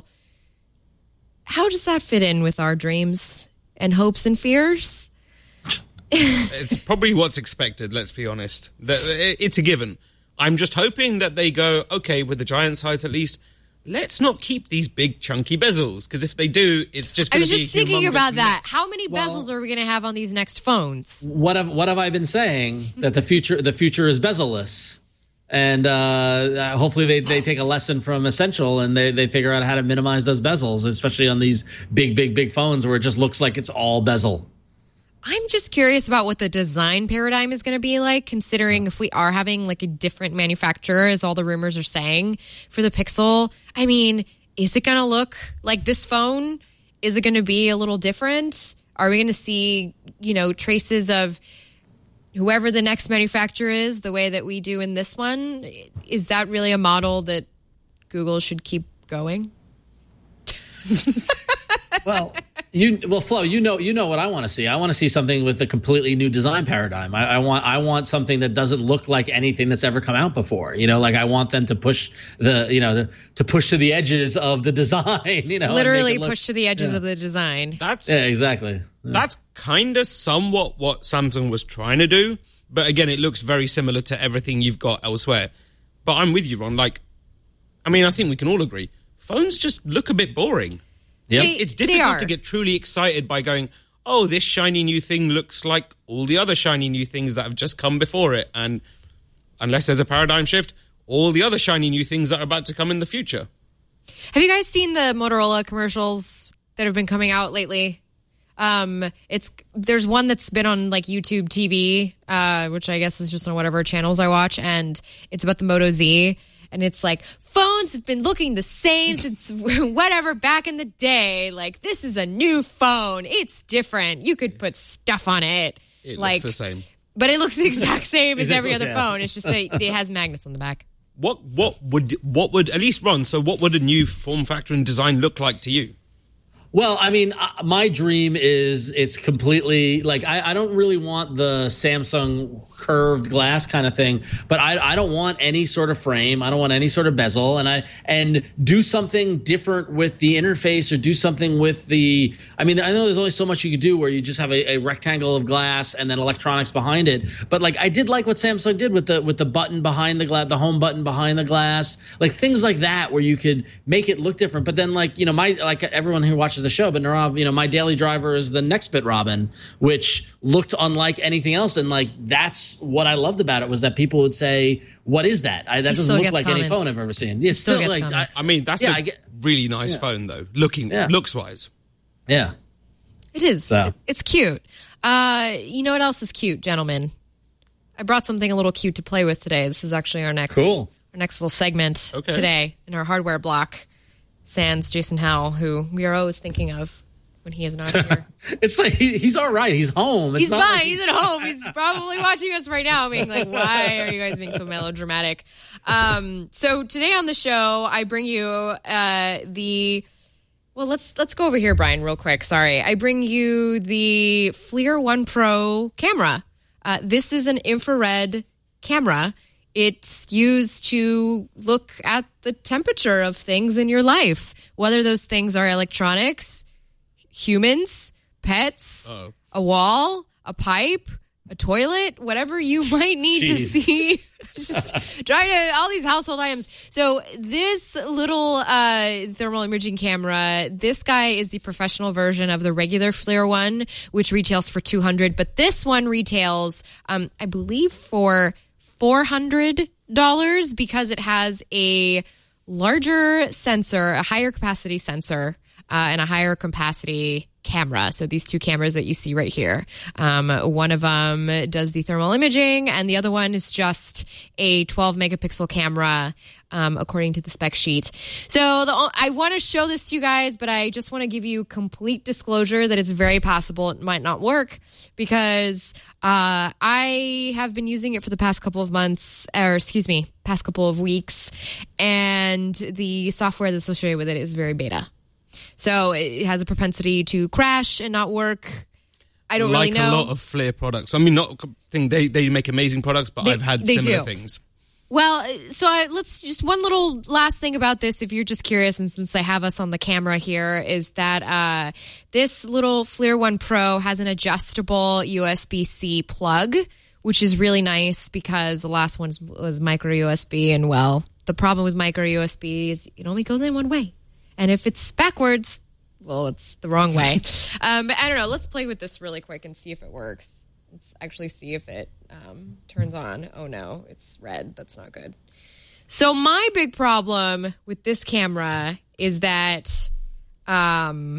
How does that fit in with our dreams and hopes and fears? It's probably what's expected, let's be honest. It's a given. I'm just hoping that they go, okay, with the giant size at least, let's not keep these big chunky bezels, because if they do, it's just I going was to be just thinking about that. mix. How many Well- bezels are we going to have on these next phones? What have what have I been saying? That the future the future is bezel-less. And uh, hopefully they, they take a lesson from Essential and they, they figure out how to minimize those bezels, especially on these big, big, big phones where it just looks like it's all bezel. I'm just curious about what the design paradigm is going to be like, considering if we are having like a different manufacturer, as all the rumors are saying, for the Pixel. I mean, is it going to look like this phone? Is it going to be a little different? Are we going to see, you know, traces of whoever the next manufacturer is, the way that we do in this one? Is that really a model that Google should keep going? Well, you well, Flo, you know, you know what I want to see. I want to see something with a completely new design paradigm. I, I want, I want something that doesn't look like anything that's ever come out before. You know, like I want them to push the, you know, the, to push to the edges of the design. You know, and make Literally it look- push to the edges yeah. of the design. That's Yeah, exactly. That's kind of somewhat what Samsung was trying to do. But again, it looks very similar to everything you've got elsewhere. But I'm with you, Ron. Like, I mean, I think we can all agree. Phones just look a bit boring. Yep. They- It's they difficult are. to get truly excited by going, oh, this shiny new thing looks like all the other shiny new things that have just come before it. And unless there's a paradigm shift, all the other shiny new things that are about to come in the future. Have you guys seen the Motorola commercials that have been coming out lately? Um, it's there's one that's been on like YouTube T V, uh, which I guess is just on whatever channels I watch, and it's about the Moto Z, and it's like phones have been looking the same since whatever back in the day. Like this is a new phone, it's different. You could put stuff on it, It like looks the same. but it looks the exact same as every other Yeah. phone. It's just that it has magnets on the back. What what would what would at least Ron? So what would a new form factor and design look like to you? Well, I mean, uh, my dream is it's completely like I, I don't really want the Samsung curved glass kind of thing, but I, I don't want any sort of frame. I don't want any sort of bezel, and I and do something different with the interface or do something with the. I mean, I know there's only so much you could do where you just have a, a rectangle of glass and then electronics behind it. But like I did like what Samsung did with the with the button behind the glass, the home button behind the glass, like things like that where you could make it look different. But then like you know my like everyone who watches the show, but Narav, you know, my daily driver is the Nextbit Robin, which looked unlike anything else, and like that's what I loved about it was that people would say, "What is that? I, that He doesn't still look gets like any comments. phone I've ever seen." Yeah, it's still still, gets like I, comments. I mean, that's Yeah, a I get- really nice yeah. phone, though. Looking Yeah. looks wise. yeah. It is. So. It's cute. Uh, you know what else is cute, gentlemen? I brought something a little cute to play with today. This is actually our next Cool. our next little segment Okay. today in our hardware block. Sans Jason Howell, who we are always thinking of when he is not here. It's like he, he's all right. He's home. It's He's not fine. like- He's at home. He's probably watching us right now, being like, "Why are you guys being so melodramatic?" Um, so today on the show, I bring you uh, the. Well, let's let's go over here, Brian, real quick. Sorry, I bring you the FLIR One Pro camera. Uh, this is an infrared camera. It's used to look at the temperature of things in your life, whether those things are electronics, humans, pets, Uh-oh. a wall, a pipe, a toilet, whatever you might need to Jeez. see. Just try to, all these household items. So this little uh, thermal imaging camera, this guy is the professional version of the regular FLIR one, which retails for two hundred dollars. But this one retails, um, I believe, for four hundred dollars because it has a larger sensor, a higher capacity sensor, uh, and a higher capacity camera. So these two cameras that you see right here, um, one of them does the thermal imaging and the other one is just a twelve megapixel camera, um, according to the spec sheet. So the, I want to show this to you guys, but I just want to give you complete disclosure that it's very possible it might not work because uh, I have been using it for the past couple of months, or excuse me, past couple of weeks, and the software that's associated with it is very beta. So it has a propensity to crash and not work. I don't like really know. a lot of FLIR products. I mean, not think they they make amazing products, but They- I've had they similar do. things. Well, so I, let's just one little last thing about this, if you're just curious, and since I have us on the camera here, is that uh, this little FLIR One Pro has an adjustable U S B C plug, which is really nice because the last one was micro U S B, and well, the problem with micro U S B is it only goes in one way, and if it's backwards, well, it's the wrong way. um, but I don't know. Let's play with this really quick and see if it works. Let's actually see if it um, turns on. Oh no, it's red. That's not good. So my big problem with this camera is that um,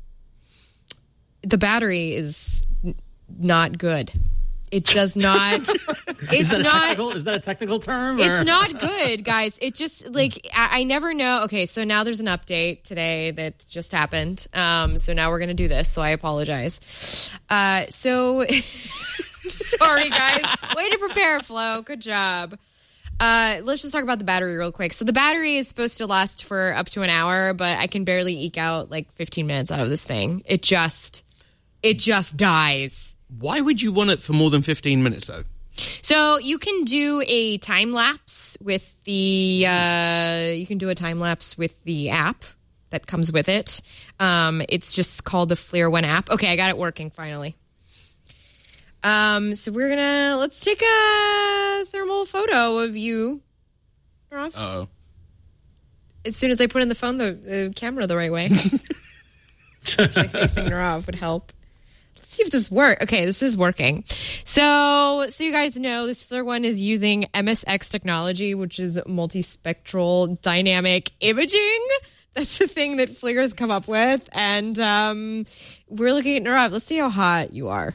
the battery is n- not good. It does not. It's is that not. A technical, is that a technical term? Or? It's not good, guys. It just like I, I never know. Okay, so now there's an update today that just happened. Um, so now we're gonna do this. So I apologize. Uh, so sorry, guys. Way to prepare, Flo. Good job. Uh, let's just talk about the battery real quick. So the battery is supposed to last for up to an hour, but I can barely eke out like fifteen minutes out of this thing. It just, it just dies. Why would you want it for more than fifteen minutes, though? So you can do a time lapse with the uh, you can do a time lapse with the app that comes with it. Um, it's just called the FLIR One app. Okay, I got it working finally. Um, so we're gonna let's take a thermal photo of you. Uh oh. As soon as I put in the phone, the, the camera the right way. Actually facing Narav would help. See if this works. Okay, this is working. So, so you guys know this FLIR One is using M S X technology, which is multispectral dynamic imaging. That's the thing that FLIR has come up with, and um, we're looking at Narav. Let's see how hot you are.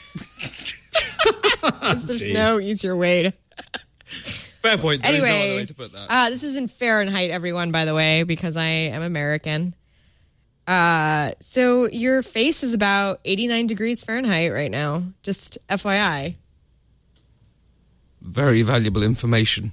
There's Jeez. no easier way to. Fair point. There is no Anyway, other way to put that. uh, this is in Fahrenheit, everyone, by the way, because I am American. Uh, so your face is about eighty-nine degrees Fahrenheit right now. Just F Y I. Very valuable information.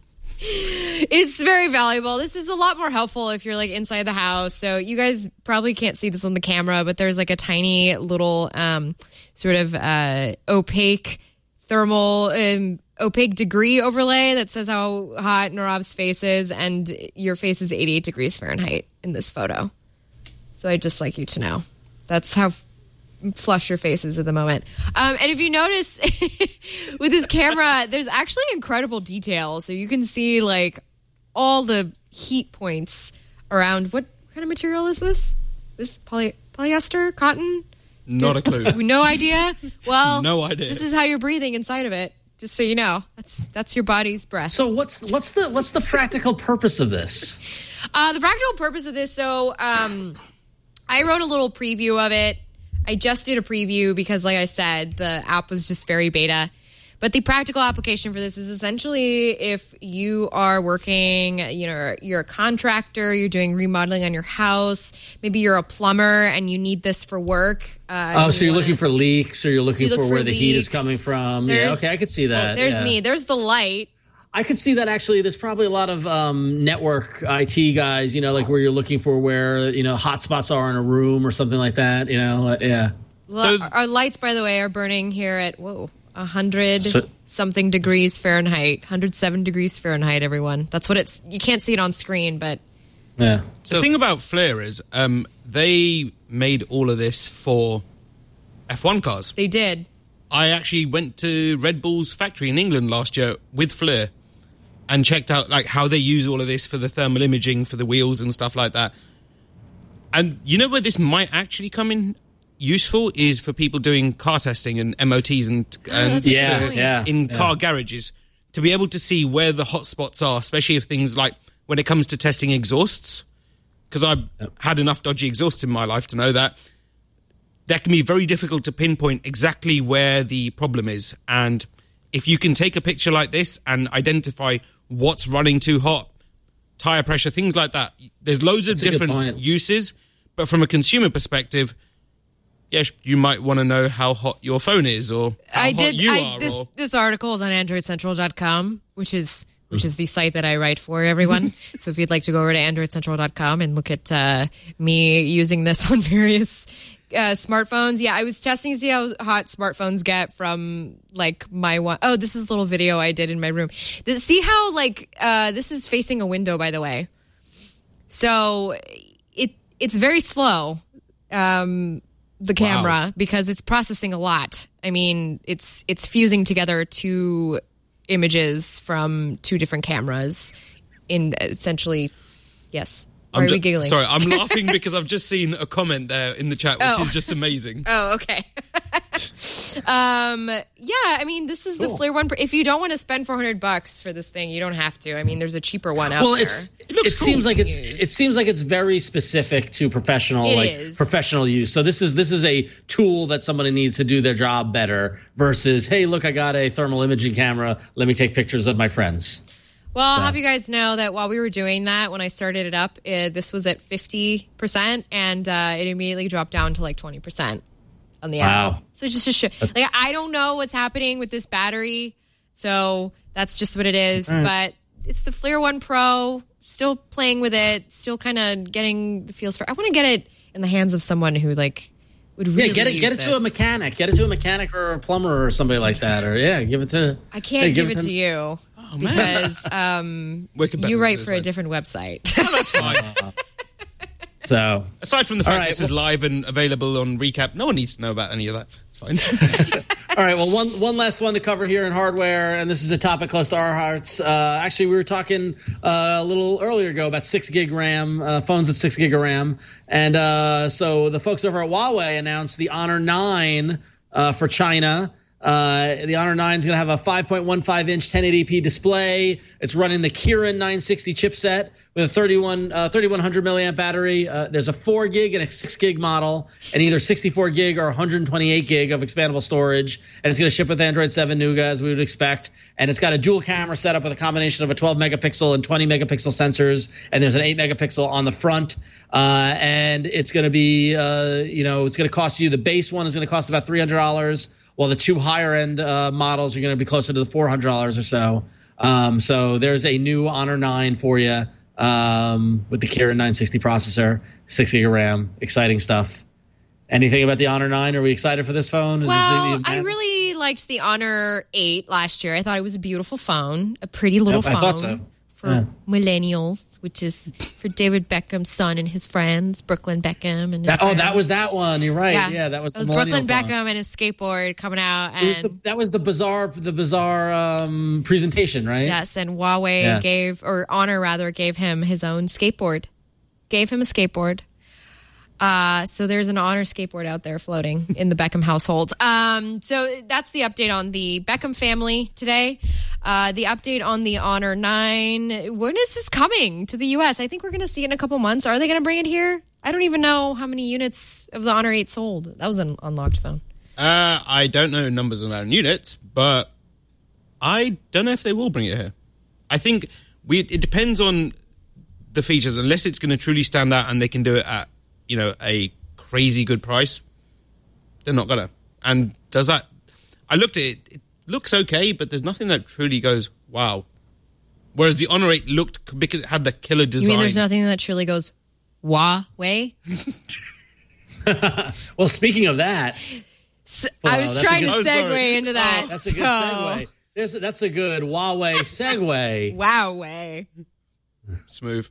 It's very valuable. This is a lot more helpful if you're like inside the house. So you guys probably can't see this on the camera, but there's like a tiny little um, sort of uh, opaque thermal um, opaque degree overlay that says how hot Narav's face is, and your face is eighty-eight degrees Fahrenheit in this photo. So I'd just like you to know. That's how f- flush your face is at the moment. Um, and if you notice, with this camera, there's actually incredible detail. So you can see, like, all the heat points around. What kind of material is this? This poly- polyester? Cotton? Not a clue. No idea? Well, No idea. This is how you're breathing inside of it. Just so you know. That's that's your body's breath. So what's what's the what's the practical purpose of this? Uh, the practical purpose of this, so um, I wrote a little preview of it. I just did a preview because, like I said, the app was just very beta. But the practical application for this is essentially if you are working, you know, you're a contractor, you're doing remodeling on your house, maybe you're a plumber and you need this for work. Uh, Oh, so you you're wanna- looking for leaks, or you're looking You look for for where the heat is leaks. coming from. Yeah, There's- okay, I could see that. There's yeah. me. There's the light. I could see that actually. There's probably a lot of um, network I T guys, you know, like where you're looking for where, you know, hotspots are in a room or something like that, you know, uh, yeah. Lo- So- Our lights, by the way, are burning here at, whoa, one hundred So- something degrees Fahrenheit. one hundred seven degrees Fahrenheit, everyone. That's what it's, you can't see it on screen, but Yeah. the thing about FLIR is um, they made all of this for F one cars. they did. I actually went to Red Bull's factory in England last year with FLIR and checked out like how they use all of this for the thermal imaging for the wheels and stuff like that. And you know where this might actually come in useful is for people doing car testing and M O Ts and, and that's a good Yeah, point. yeah. in yeah. car garages to be able to see where the hot spots are, especially if things like when it comes to testing exhausts. Because I've had enough dodgy exhausts in my life to know that that can be very difficult to pinpoint exactly where the problem is. And if you can take a picture like this and identify what's running too hot, tire pressure, things like that, there's loads of That's a good different point. uses. But from a consumer perspective, yes, you might want to know how hot your phone is or how I hot did. you I, are. this or, this article is on android central dot com, which is which is the site that I write for everyone. So if you'd like to go over to android central dot com and look at uh, me using this on various uh, smartphones, yeah, I was testing to see how hot smartphones get from like my one. Oh, this is a little video I did in my room. This, see how like uh, this is facing a window, by the way. So it it's very slow. Um, the camera Wow. because it's processing a lot. I mean, it's it's fusing together two images from two different cameras in essentially, yes. Why I'm are we ju- giggling? Sorry, I'm laughing because I've just seen a comment there in the chat, which Oh. is just amazing. Oh, okay. um, yeah, I mean, this is the FLIR one. If you don't want to spend four hundred bucks for this thing, you don't have to. I mean, there's a cheaper one out Well, there. it's it, looks cool. seems like it's Use. it seems like it's very specific to professional It like is. professional use. So this is this is a tool that somebody needs to do their job better versus, hey, look, I got a thermal imaging camera. Let me take pictures of my friends. Well, I'll have you guys know that while we were doing that, when I started it up, uh, this was at fifty percent, and uh, it immediately dropped down to like twenty percent on the Wow. app. So just to show, like, I don't know what's happening with this battery, so that's just what it is. But it's the FLIR One Pro. Still playing with it. Still kind of getting the feels for. I want to get it in the hands of someone who like would really Yeah, get it use get it to a this. mechanic. Get it to a mechanic or a plumber or somebody like that. Or yeah, give it to. I can't hey, give, it to you Oh, man. because um, We're competitive you write this for a way. different website. Oh, that's fine. So Aside from the fact All right, this is live and available on Recap, no one needs to know about any of that. It's fine. all right, well, one one last one to cover here in hardware, and this is a topic close to our hearts. Uh, actually, we were talking uh, a little earlier ago about six gig RAM, uh, phones with six gig of RAM, and uh, so the folks over at Huawei announced the Honor nine uh, for China. Uh, the Honor nine is going to have a five point one five inch ten eighty p display. It's running the Kirin nine sixty chipset with a thirty-one uh, thirty-one hundred milliamp battery. Uh, there's a four gig and a six gig model, and either sixty-four gig or one hundred twenty-eight gig of expandable storage. And it's going to ship with Android seven Nougat, as we would expect. And it's got a dual camera setup with a combination of a twelve megapixel and twenty megapixel sensors. And there's an eight megapixel on the front. Uh, and it's going to be, uh, you know, it's going to cost you. The base one is going to cost about three hundred dollars. While the two higher end uh, models are going to be closer to the four hundred dollars or so. Um, so there's a new Honor nine for you um, with the Kirin nine sixty processor, six gig of RAM. Exciting stuff. Anything about the Honor nine? Are we excited for this phone? Is Well, this I really liked the Honor eight last year. I thought it was a beautiful phone, a pretty little Yep, I phone thought so. for Yeah. millennials, which is for David Beckham's son and his friends, Brooklyn Beckham and his That, oh, friends. that was that one. You're right. Yeah, that was It the was Brooklyn millennial phone. Beckham and his skateboard coming out, It was and the, that was the bizarre, the bizarre um, presentation, right? yes, and Huawei Yeah. gave, or Honor rather, gave him his own skateboard. Gave him a skateboard. Uh, so there's an Honor skateboard out there floating in the Beckham household. Um, so that's the update on the Beckham family today. Uh, the update on the Honor nine. When is this coming to the U S? I think we're going to see it in a couple months. Are they going to bring it here? I don't even know how many units of the Honor eight sold. That was an unlocked phone. Uh, I don't know numbers around units, but I don't know if they will bring it here. I think we. It depends on the features. Unless it's going to truly stand out and they can do it at, you know, a crazy good price, they're not gonna. And does that? I looked at it. It looks okay, but there's nothing that truly goes wow. Whereas the Honor eight looked, because it had the killer design. You mean there's nothing that truly goes Huawei? Well, speaking of that, So, Well, I was that's a trying good- to Oh, segue sorry. into that. that's a good so- segue. There's, that's a good Huawei segue. Huawei. smooth.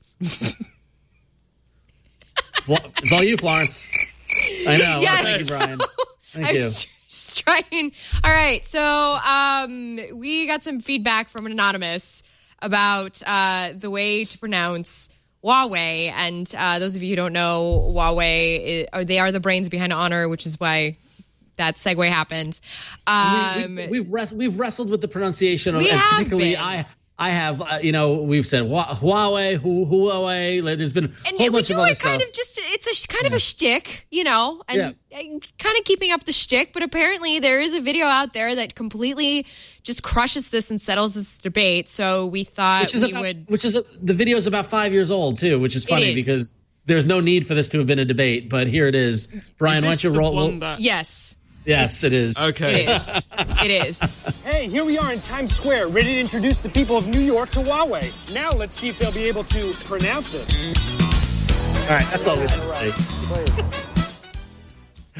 Fl- It's all you, Florence. I know. Yes. Thank you, Brian. Thank I you. was just trying. All right. So um, we got some feedback from an anonymous about uh, the way to pronounce Huawei. And uh, those of you who don't know, Huawei, i- they are the brains behind Honor, which is why that segue happened. Um, we, we, we've wrest- we've wrestled with the pronunciation, of, We and have particularly been. I. I have, uh, you know, we've said Hua- Huawei, Hu- Huawei. Like, there's been a and whole we bunch do of other it kind stuff. of just, it's a sh- kind of a shtick, you know, and uh, kind of keeping up the shtick. But apparently there is a video out there that completely just crushes this and settles this debate. So we thought which is we about, would. which is a, the video is about five years old too, which is funny is. because there's no need for this to have been a debate, but here it is. Brian, Is why this don't you the roll? one that- Yes, Yes, it is. Okay. it is. It is. Hey, here we are in Times Square, ready to introduce the people of New York to Huawei. Now let's see if they'll be able to pronounce it. All right, that's all we have to say.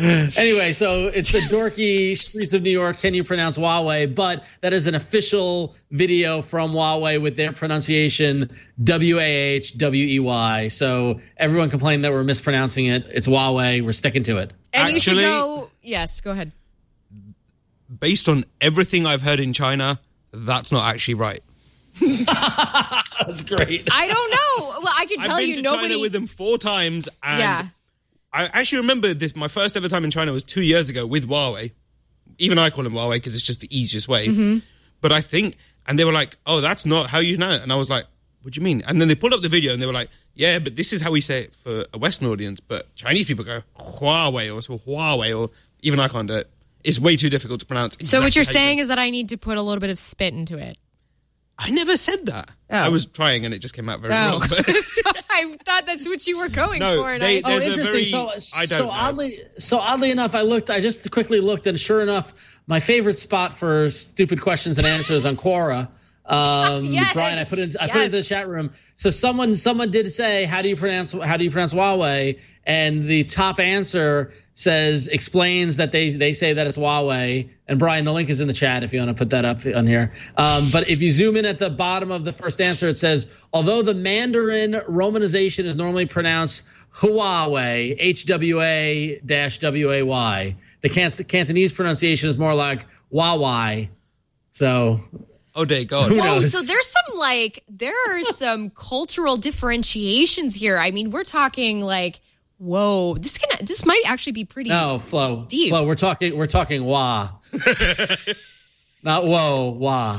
Anyway, so it's the dorky streets of New York. Can you pronounce Huawei? But that is an official video from Huawei with their pronunciation, W A H W E Y. So everyone complained that we're mispronouncing it. It's Huawei. We're sticking to it. And Actually, you should go. Yes, go ahead. Based on everything I've heard in China, that's not actually right. That's great. I don't know. Well, I can tell I've been you to nobody. China with them four times, and Yeah. I actually remember this. My first ever time in China was two years ago with Huawei. Even I call them Huawei because it's just the easiest way. Mm-hmm. But I think, and they were like, "Oh, that's not how you know it." And I was like, "What do you mean?" And then they pulled up the video and they were like, "Yeah, but this is how we say it for a Western audience." But Chinese people go Huawei or so Huawei, or even I can't do it. It's way too difficult to pronounce. So what exactly you're how you saying say it. is that I need to put a little bit of spit into it. I never said that. Oh. I was trying and it just came out very Oh. wrong. But So I thought that's what you were going No, for. And they- I, Oh, There's a interesting. very- so, I don't so know. oddly, so oddly enough, I looked. I just quickly looked, and sure enough, my favorite spot for stupid questions and answers on Quora. Um, Yes, Brian, I put it. I put it yes. into the chat room. So someone, someone did say, "How do you pronounce? How do you pronounce Huawei?" And the top answer says explains that they they say that it's Huawei. And Brian, the link is in the chat if you want to put that up on here. Um, but if you zoom in at the bottom of the first answer, it says, although the Mandarin romanization is normally pronounced Huawei, H W A W A Y, the Can- Cantonese pronunciation is more like Huawei. So oh, dear God. Who oh, knows? so there's some like there are some cultural differentiations here. I mean, we're talking like, whoa, this can this might actually be pretty. no, Flo, Deep. Flo, we're talking we're talking Wah, not whoa, Wah.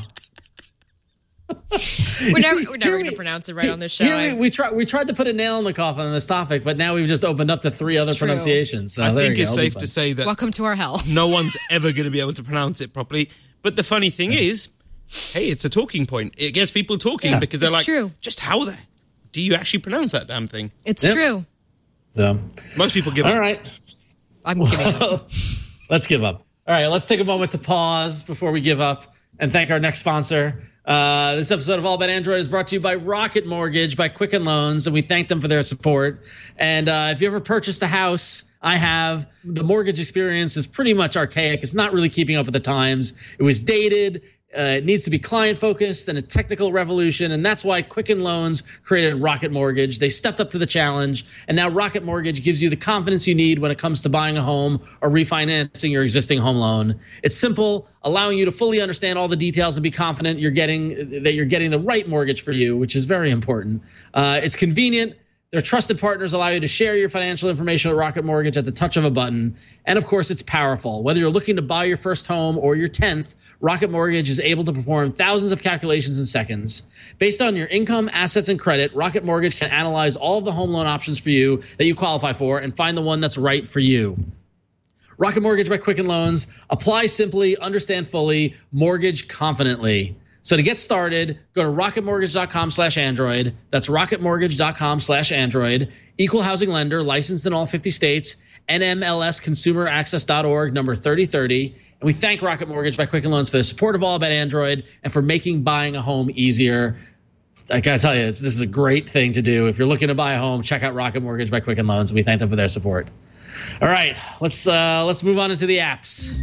We're never we're never Here going to we- pronounce it right on this show. Here we, I- we tried we tried to put a nail in the coffin on this topic, but now we've just opened up to three other true. pronunciations. So I there think you it's go. It'll be safe to fun. say that Welcome to our hell. no one's ever going to be able to pronounce it properly. But the funny thing is, hey, it's a talking point. It gets people talking Yeah. because they're It's like, true. just how the do you actually pronounce that damn thing? It's Yep. true. So, Most people give all up. right. I'm giving up. Let's give up. All right, let's take a moment to pause before we give up and thank our next sponsor. Uh, this episode of All About Android is brought to you by Rocket Mortgage, by Quicken Loans, and we thank them for their support. And uh, if you ever purchased a house, I have, the mortgage experience is pretty much archaic. It's not really keeping up with the times. It was dated. Uh, it needs to be client-focused and a technical revolution, and that's why Quicken Loans created Rocket Mortgage. They stepped up to the challenge, and now Rocket Mortgage gives you the confidence you need when it comes to buying a home or refinancing your existing home loan. It's simple, allowing you to fully understand all the details and be confident you're getting that you're getting the right mortgage for you, which is very important. Uh, it's convenient. Their trusted partners allow you to share your financial information with Rocket Mortgage at the touch of a button. And of course, it's powerful. Whether you're looking to buy your first home or your tenth, Rocket Mortgage is able to perform thousands of calculations in seconds. Based on your income, assets, and credit, Rocket Mortgage can analyze all of the home loan options for you that you qualify for and find the one that's right for you. Rocket Mortgage by Quicken Loans. Apply simply, understand fully, mortgage confidently. So to get started, go to rocketmortgage.com slash Android. That's rocketmortgage.com slash Android. Equal housing lender, licensed in all fifty states. N M L S consumer access dot org, number thirty thirty. And we thank Rocket Mortgage by Quicken Loans for the support of All About Android and for making buying a home easier. I gotta tell you, it's, this is a great thing to do. If you're looking to buy a home, check out Rocket Mortgage by Quicken Loans. We thank them for their support. All right, let's uh, let's move on into the apps.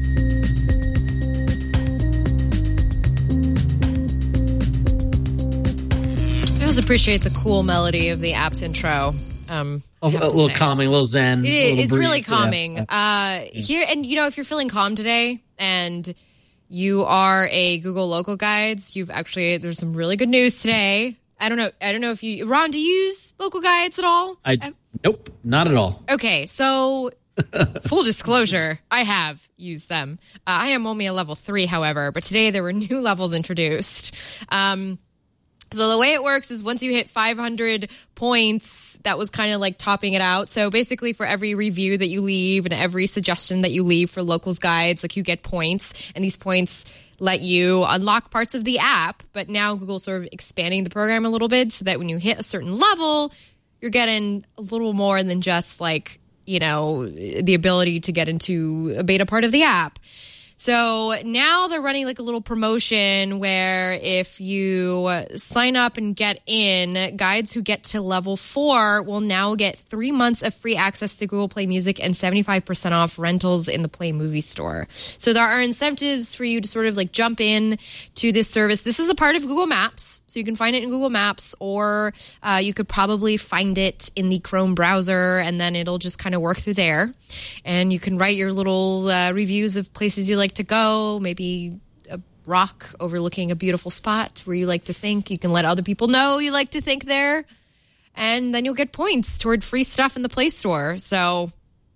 I always appreciate the cool melody of the app's intro. Um, I A, have a to little say. calming, a little zen. It a is. little It's breeze. really Yeah. calming. Uh, here and you know, if you're feeling calm today and you are a Google Local Guides, you've actually there's some really good news today. I don't know. I don't know if you, Ron, do you use Local Guides at all? I nope, not at all. Okay, so full disclosure, I have used them. Uh, I am only a level three, however, but today there were new levels introduced. Um, so the way it works is once you hit five hundred points, that was kind of like topping it out. So basically for every review that you leave and every suggestion that you leave for Locals Guides, like you get points, and these points let you unlock parts of the app. But now Google's sort of expanding the program a little bit so that when you hit a certain level, you're getting a little more than just like, you know, the ability to get into a beta part of the app. So now they're running like a little promotion where if you sign up and get in, guides who get to level four will now get three months of free access to Google Play Music and seventy-five percent off rentals in the Play Movie Store. So there are incentives for you to sort of like jump in to this service. This is a part of Google Maps, so you can find it in Google Maps, or uh, you could probably find it in the Chrome browser, and then it'll just kind of work through there. And you can write your little uh, reviews of places you like to go, maybe a rock overlooking a beautiful spot where you like to think. You can let other people know you like to think there, and then you'll get points toward free stuff in the Play Store. So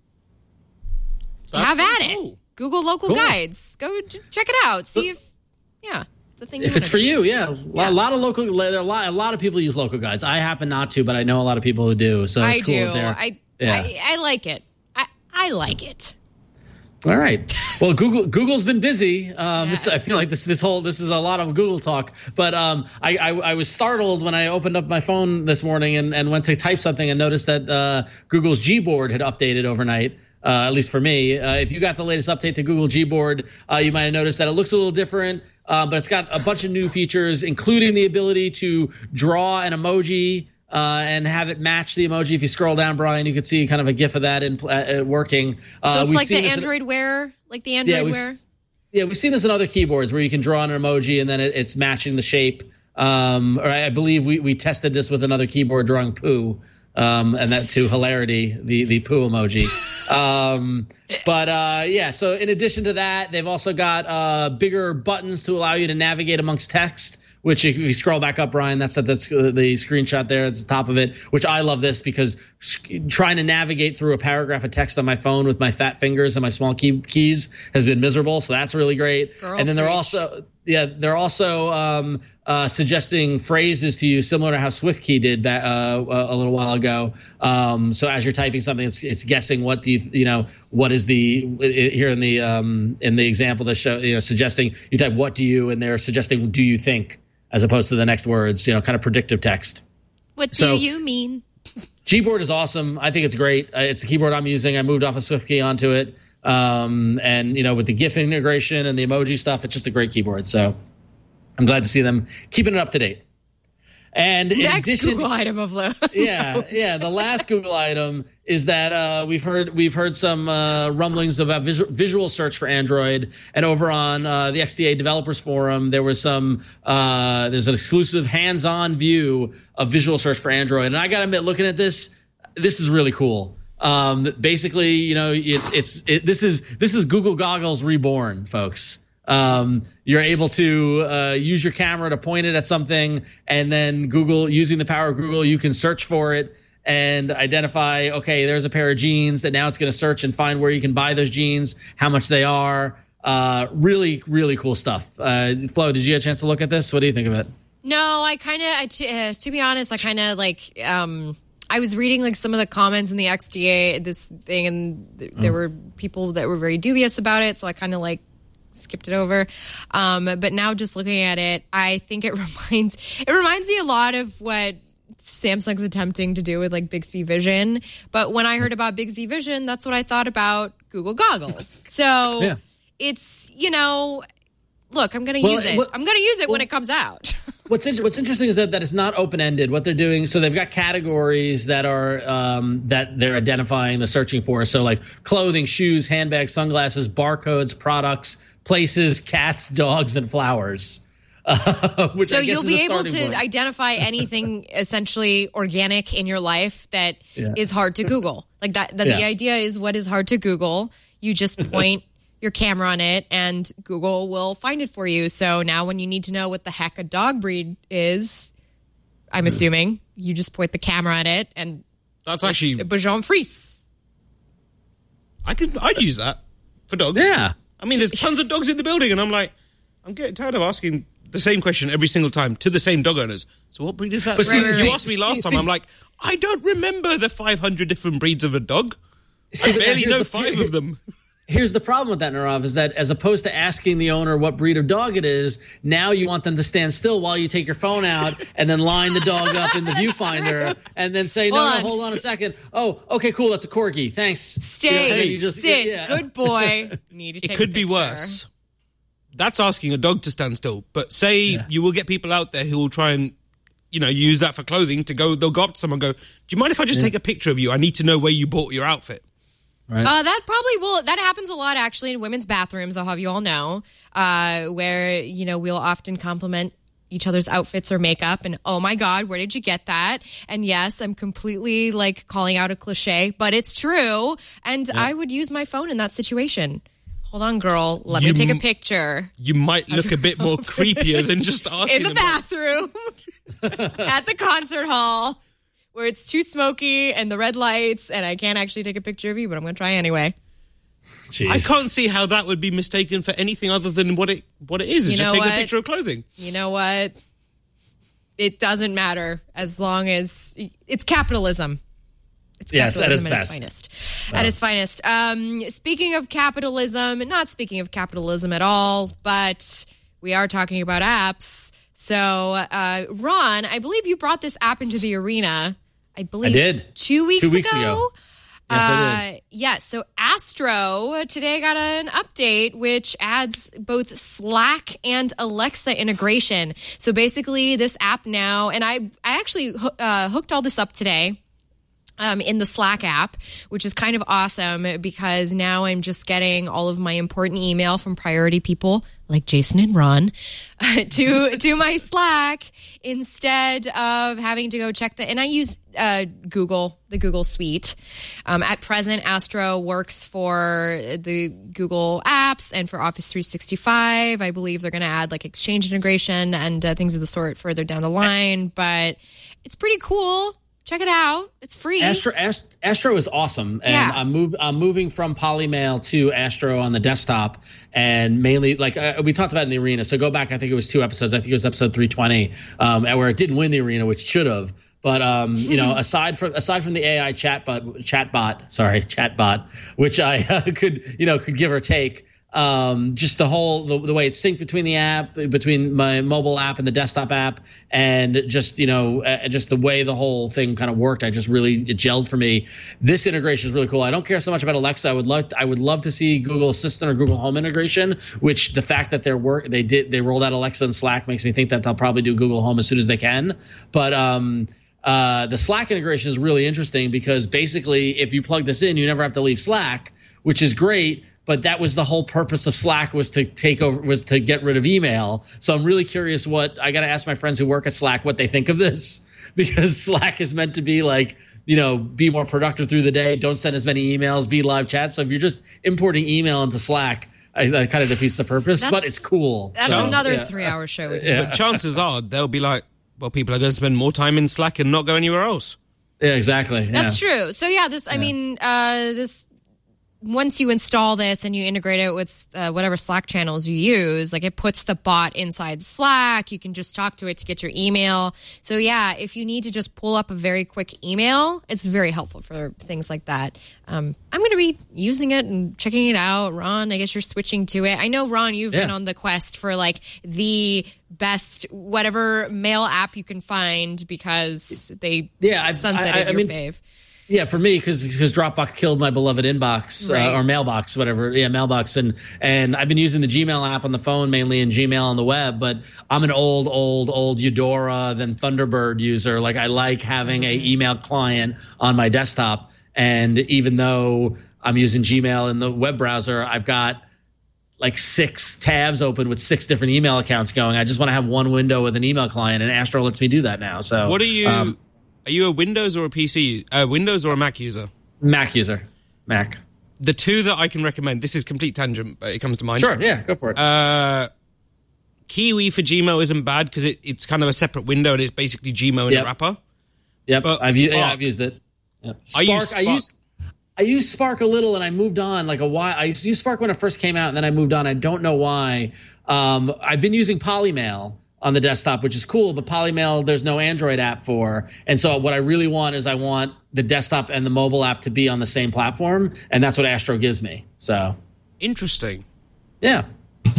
That's have at cool. it. Google local Cool. guides. Go ch- check it out. See if, yeah, the thing. If you it's wanna for do. you, yeah. Yeah. A lot of local, a lot, a lot of people use local guides. I happen not to, but I know a lot of people who do. So it's I cool do. if they're- I, yeah. I I like it. I I like it. All right. Well, Google Google's been busy. Um, this, I Yes. feel like this this whole this is a lot of Google talk. But um, I, I I was startled when I opened up my phone this morning and, and went to type something and noticed that uh, Google's Gboard had updated overnight. Uh, at least for me, uh, if you got the latest update to Google Gboard, uh, you might have noticed that it looks a little different, uh, but it's got a bunch of new features, including the ability to draw an emoji. Uh, and have it match the emoji. If you scroll down, Brian, you can see kind of a GIF of that in uh, working. Uh, So it's we've like seen the this in- Android Wear, like the Android yeah, we've, Wear. yeah, we've seen this in other keyboards where you can draw an emoji and then it, it's matching the shape. Um, or I believe we, we tested this with another keyboard drawing poo, um, and that to hilarity, the the poo emoji. Um, but uh, yeah, so in addition to that, they've also got uh, bigger buttons to allow you to navigate amongst text. Which if you scroll back up, Brian, that's that's the screenshot there at the top of it. Which I love this because trying to navigate through a paragraph of text on my phone with my fat fingers and my small key, keys has been miserable. So that's really great. Girl, and then they're preach. also yeah they're also um, uh, suggesting phrases to you similar to how SwiftKey did that uh, a little while ago. Um, so as you're typing something, it's it's guessing what the you know what is the here in the um, in the example that show you know suggesting you type what do you and they're suggesting do you think. As opposed to the next words, you know, kind of predictive text. What do So- you mean? Gboard is awesome. I think it's great. Uh, It's the keyboard I'm using. I moved off of SwiftKey onto it. Um, and, you know, with the GIF integration and the emoji stuff, it's just a great keyboard. So I'm glad to see them keeping it up to date. And in Next addition, Google item of the yeah, yeah. The last Google item is that uh, we've heard we've heard some uh, rumblings about visual, visual search for Android, and over on uh, the X D A Developers Forum, there was some uh, there's an exclusive hands-on view of visual search for Android, and I gotta admit, looking at this, this is really cool. Um, basically, you know, it's it's it, this is this is Google Goggles reborn, folks. Um, you're able to uh, use your camera to point it at something, and then Google, using the power of Google, you can search for it and identify, okay, there's a pair of jeans, that now it's going to search and find where you can buy those jeans, how much they are. Uh, really, really cool stuff. Uh, Flo, did you get a chance to look at this? What do you think of it? No, I kind of, I t- uh, to be honest, I kind of like, um, I was reading like some of the comments in the X D A, this thing, and th- there were people that were very dubious about it. So I kind of like skipped it over. Um, but now just looking at it, I think it reminds, it reminds me a lot of what Samsung's attempting to do with like Bixby Vision. But when I heard about Bixby Vision, that's what I thought about Google Goggles. So Yeah. it's, you know, look, I'm going to Well, use it. what- I'm going to use it when well- it comes out. What's in, what's interesting is that, that it's not open ended. What they're doing, so they've got categories that are um, that they're identifying, they're searching for. So like clothing, shoes, handbags, sunglasses, barcodes, products, places, cats, dogs, and flowers. Uh, which So I guess you'll is be a able starting to point. identify anything essentially organic in your life that Yeah. is hard to Google. Like that, that Yeah. the idea is what is hard to Google. You just point your camera on it and Google will find it for you. So now when you need to know what the heck a dog breed is, I'm assuming you just point the camera at it and That's it's actually, a Bajon Frise. I could, I'd use that for dogs. Yeah. I mean, there's tons of dogs in the building, and I'm like, I'm getting tired of asking the same question every single time to the same dog owners. So what breed is that? But see- you see- asked me last see- time. see- I'm like, I don't remember the five hundred different breeds of a dog. See, I but now barely here's know the- five of them. Here's the problem with that, Narav, is that as opposed to asking the owner what breed of dog it is, now you want them to stand still while you take your phone out and then line the dog up in the viewfinder and then say, no, Hold no, on. hold on a second. Oh, okay, cool, that's a Corgi. Thanks. Stay, You know, and then you just- sit, yeah. good boy. Need to take It could a be picture. worse. that's asking a dog to stand still. But say yeah. you will get people out there who will try and, you know, use that for clothing to go, they'll go up to someone and go, do you mind if I just yeah. take a picture of you? I need to know where you bought your outfit. Right. Uh, that probably will. That happens a lot, actually, in women's bathrooms. I'll have you all know, uh, where you know we'll often compliment each other's outfits or makeup, and oh my God, where did you get that? And yes, I'm completely like calling out a cliche, but it's true. And yeah. I would use my phone in that situation. Hold on, girl. Let you me take a picture. You might look a bit more creepier than just asking. In the bathroom, at the concert hall. Where it's too smoky and the red lights, and I can't actually take a picture of you, but I'm going to try anyway. Jeez. I can't see how that would be mistaken for anything other than what it what it is. It's just taking a picture of clothing. You know what? It doesn't matter as long as it's capitalism. It's yes, capitalism at its best. finest. Oh. At its finest. Um, speaking of capitalism, not speaking of capitalism at all, but we are talking about apps. So, uh, Ron, I believe you brought this app into the arena. I believe I did. two weeks two weeks ago. ago. Yes, uh, I did. Yes, so Astro today got an update which adds both Slack and Alexa integration. So basically this app now, and I, I actually uh, hooked all this up today. Um, in the Slack app, which is kind of awesome because now I'm just getting all of my important email from priority people like Jason and Ron uh, to to my Slack instead of having to go check the. And I use uh, Google, the Google Suite. Um, at present, Astro works for the Google apps and for Office three sixty-five. I believe they're going to add like Exchange integration and uh, things of the sort further down the line, but it's pretty cool. Check it out. It's free. Astro, Astro, Astro is awesome. And yeah. I'm, move, I'm moving from Polymail to Astro on the desktop. And mainly, like uh, we talked about in the arena. So go back, I think it was two episodes. I think it was episode three twenty, um, where it didn't win the arena, which should have. But, um, you know, aside from aside from the A I chatbot, chatbot, sorry, chatbot, which I uh, could, you know, could give or take. Um, just the whole the, the way it's synced between the app, between my mobile app and the desktop app, and just you know, uh, just the way the whole thing kind of worked. I just really it gelled for me. This integration is really cool. I don't care so much about Alexa. I would love I would love to see Google Assistant or Google Home integration. Which the fact that they're work they did they rolled out Alexa and Slack makes me think that they'll probably do Google Home as soon as they can. But um, uh, the Slack integration is really interesting because basically, if you plug this in, you never have to leave Slack, which is great. But that was the whole purpose of Slack was to take over, was to get rid of email. So I'm really curious what I got to ask my friends who work at Slack what they think of this, because Slack is meant to be like, you know, be more productive through the day. Don't send as many emails, be live chat. So if you're just importing email into Slack, I, that kind of defeats the purpose, that's, but it's cool. That's so, another yeah. three hour show. Yeah. But chances are they'll be like, well, people are going to spend more time in Slack and not go anywhere else. Yeah, exactly. That's yeah. true. So yeah, this, I yeah. mean, uh, this, once you install this and you integrate it with uh, whatever Slack channels you use, like it puts the bot inside Slack. You can just talk to it to get your email. So yeah, if you need to just pull up a very quick email, it's very helpful for things like that. Um, I'm going to be using it and checking it out. Ron, I guess you're switching to it. I know, Ron, you've yeah. been on the quest for like the best whatever mail app you can find because they yeah, sunsetted I, I, I your mean, fave. Yeah, for me, because because Dropbox killed my beloved inbox right. uh, or mailbox, whatever. Yeah, mailbox, and and I've been using the Gmail app on the phone mainly, and Gmail on the web. But I'm an old, old, old Eudora then Thunderbird user. Like I like having a email client on my desktop, and even though I'm using Gmail in the web browser, I've got like six tabs open with six different email accounts going. I just want to have one window with an email client, and Astro lets me do that now. So what are you? Um, Are you a Windows or a P C? Uh, Windows or a Mac user? Mac user. Mac. The two that I can recommend, this is complete tangent, but it comes to mind. Sure, yeah, go for it. Uh, Kiwi for Gmail isn't bad because it, it's kind of a separate window and it's basically Gmail in yep. a wrapper. Yep, but I've, Spark, yeah, I've used it. Yep. Spark, I use Spark. I used, I used Spark a little and I moved on like a while. I used to use Spark when it first came out and then I moved on. I don't know why. Um, I've been using Polymail on the desktop, which is cool, but Polymail there's no Android app for. And so what I really want is I want the desktop and the mobile app to be on the same platform, and that's what Astro gives me. So interesting. Yeah.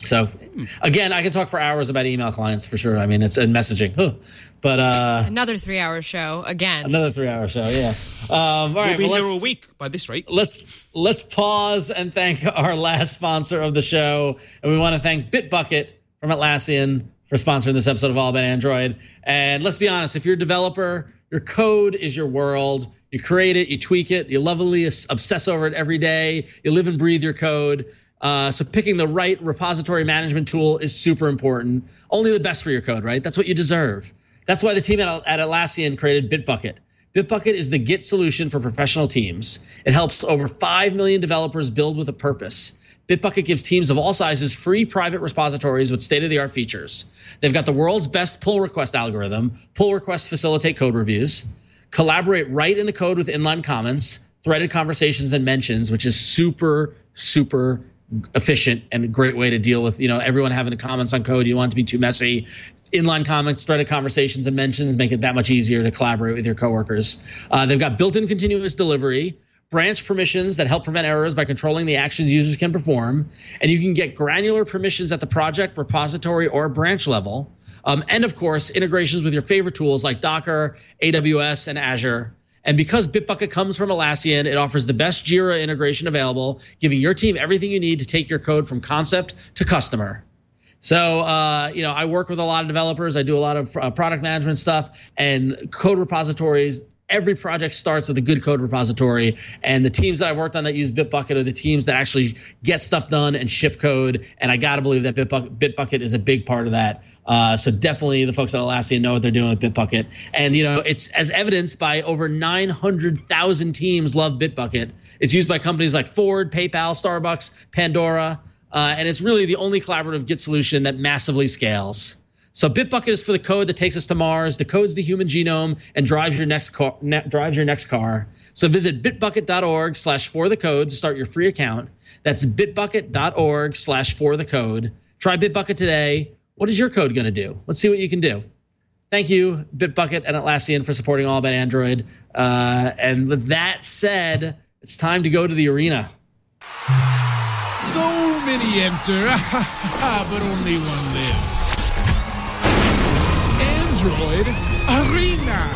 So, again, I can talk for hours about email clients for sure. I mean, it's in messaging. Huh. But uh, another three-hour show again. Another three-hour show, yeah. Um, all we'll right, be well, here a week by this rate. Let's let's pause and thank our last sponsor of the show, and we want to thank Bitbucket from Atlassian for sponsoring this episode of All About Android. And let's be honest, if you're a developer, your code is your world. You create it, you tweak it, you lovingly obsess over it every day. You live and breathe your code. Uh, so picking the right repository management tool is super important. Only the best for your code, right? That's what you deserve. That's why the team at, at Atlassian created Bitbucket. Bitbucket is the Git solution for professional teams. It helps over five million developers build with a purpose. Bitbucket gives teams of all sizes free private repositories with state-of-the-art features. They've got the world's best pull request algorithm. Pull requests facilitate code reviews. Collaborate right in the code with inline comments, threaded conversations, and mentions, which is super, super efficient and a great way to deal with, you know, everyone having the comments on code. You don't want it to be too messy. Inline comments, threaded conversations, and mentions make it that much easier to collaborate with your coworkers. Uh, they've got built-in continuous delivery, branch permissions that help prevent errors by controlling the actions users can perform, and you can get granular permissions at the project, repository, or branch level. Um, and, of course, integrations with your favorite tools like Docker, A W S, and Azure. And because Bitbucket comes from Atlassian, it offers the best Jira integration available, giving your team everything you need to take your code from concept to customer. So, uh, you know, I work with a lot of developers. I do a lot of uh, product management stuff and code repositories. Every project starts with a good code repository. And the teams that I've worked on that use Bitbucket are the teams that actually get stuff done and ship code. And I got to believe that Bitbucket, Bitbucket is a big part of that. Uh, so definitely the folks at Atlassian know what they're doing with Bitbucket. And, you know, it's as evidenced by over nine hundred thousand teams love Bitbucket. It's used by companies like Ford, PayPal, Starbucks, Pandora. Uh, and it's really the only collaborative Git solution that massively scales. So Bitbucket is for the code that takes us to Mars. The code's the human genome and drives your next car. Ne- drives your next car. So visit bitbucket.org slash for the code to start your free account. That's bitbucket.org slash for the code. Try Bitbucket today. What is your code going to do? Let's see what you can do. Thank you, Bitbucket and Atlassian, for supporting All About Android. Uh, and with that said, it's time to go to the arena. So many enter, but only one lives. Android Arena.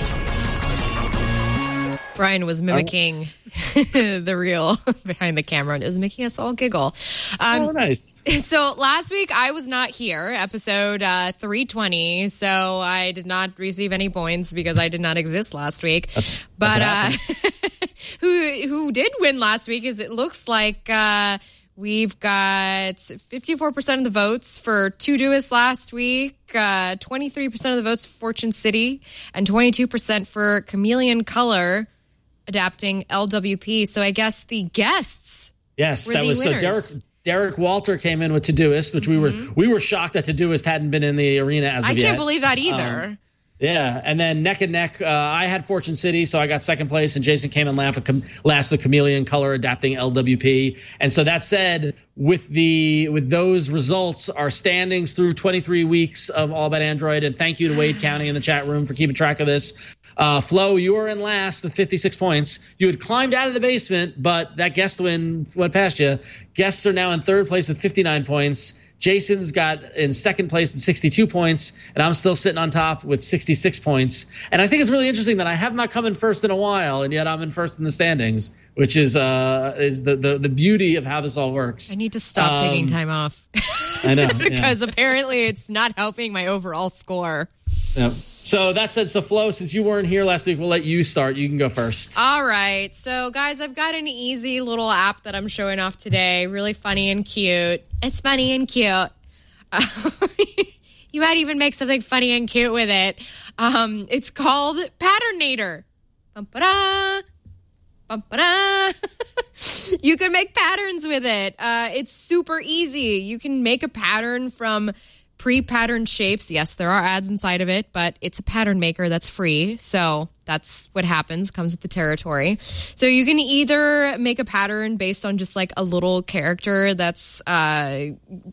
Brian was mimicking the reel behind the camera and it was making us all giggle. Um, oh, nice. So last week I was not here, episode uh, three twenty. So I did not receive any points because I did not exist last week. That's, but that's uh, who who did win last week is it looks like uh, we've got fifty-four percent of the votes for Todoist last week, uh, twenty-three percent of the votes for Fortune City, and twenty-two percent for Chameleon Color adapting L W P. So I guess the guests yes, were that the was winners. So Derek Derek Walter came in with Todoist, which mm-hmm. we were we were shocked that Todoist hadn't been in the arena as of I yet. I can't believe that either. Um, Yeah, and then neck and neck, uh, I had Fortune City, so I got second place, and Jason came in last with, last with Chameleon Color adapting L W P. And so that said, with the with those results, our standings through twenty-three weeks of All About Android, and thank you to Wade County in the chat room for keeping track of this. Uh, Flo, you were in last with fifty-six points. You had climbed out of the basement, but that guest win went past you. Guests are now in third place with fifty-nine points. Jason's got in second place with sixty-two points, and I'm still sitting on top with sixty-six points. And I think it's really interesting that I have not come in first in a while, and yet I'm in first in the standings, which is uh, is the, the the beauty of how this all works. I need to stop um, taking time off. I know. because yeah. apparently it's not helping my overall score. Yep. So that said, so Flo, since you weren't here last week, we'll let you start. You can go first. All right. So, guys, I've got an easy little app that I'm showing off today. Really funny and cute. It's funny and cute. Uh, you might even make something funny and cute with it. Um, it's called Patternator. Bum-ba-da. Bum-ba-da. You can make patterns with it. Uh, it's super easy. You can make a pattern from pre-patterned shapes. Yes, there are ads inside of it, but it's a pattern maker that's free. So that's what happens, comes with the territory. So you can either make a pattern based on just like a little character that's uh,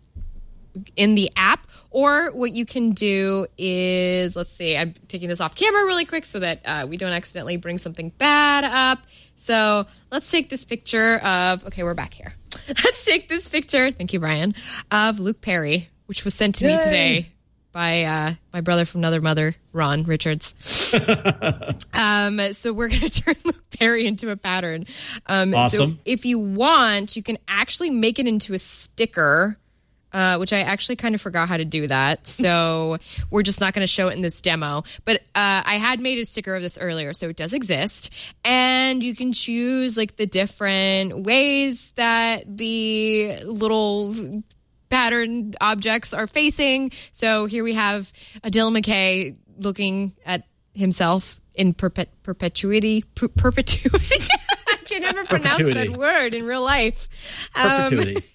in the app, or what you can do is, let's see, I'm taking this off camera really quick so that uh, we don't accidentally bring something bad up. So let's take this picture of, okay, we're back here. Let's take this picture. Thank you, Brian. Of Luke Perry, which was sent to Yay. me today by uh, my brother from another mother, Ron Richards. um, so we're going to turn Luke Perry into a pattern. Um, awesome. So if you want, you can actually make it into a sticker. Uh, which I actually kind of forgot how to do that. So we're just not going to show it in this demo. But uh, I had made a sticker of this earlier, so it does exist. And you can choose like the different ways that the little pattern objects are facing. So here we have a Dylan McKay looking at himself in perpet- perpetuity. Per- perpetuity. I can never pronounce that word in real life. Perpetuity. Um,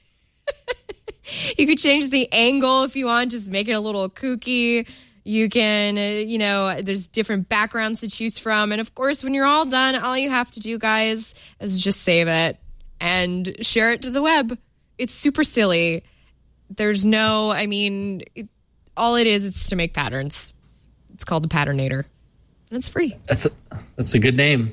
You could change the angle if you want, just make it a little kooky. You can, uh, you know, there's different backgrounds to choose from. And of course, when you're all done, all you have to do, guys, is just save it and share it to the web. It's super silly. There's no, I mean, it, all it is, it's to make patterns. It's called the Patternator. And it's free. That's a, that's a good name.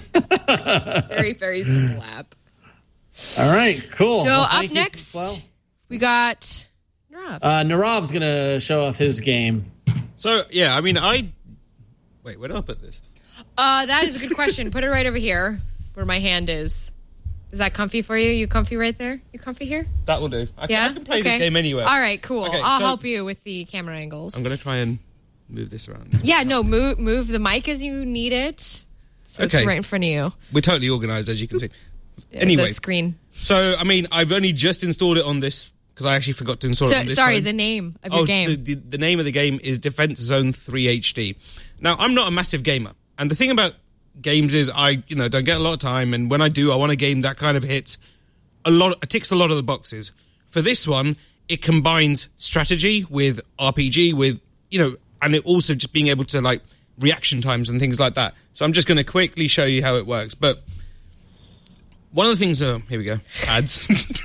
Very, very simple app. All right, cool. So well, up next... Well. We got Narav. Uh, Narav's going to show off his game. So, yeah, I mean, I... Wait, where did I put this? Uh, that is a good question. Put it right over here where my hand is. Is that comfy for you? You comfy right there? You comfy here? That will do. I, yeah? can, I can play okay. this game anywhere. All right, cool. Okay, I'll so help you with the camera angles. I'm going to try and move this around. Yeah, no, move move the mic as you need it. So okay. It's right in front of you. We're totally organized, as you can see. Anyway. The screen. So, I mean, I've only just installed it on this... because I actually forgot to install so, it on this Sorry, phone. the name of oh, your game. The, the, the name of the game is Defense Zone three H D. Now, I'm not a massive gamer. And the thing about games is I, you know, don't get a lot of time. And when I do, I want a game that kind of hits a lot, it ticks a lot of the boxes. For this one, it combines strategy with R P G, with, you know, and it also just being able to, like, reaction times and things like that. So I'm just going to quickly show you how it works. But one of the things, uh, here we go, ads.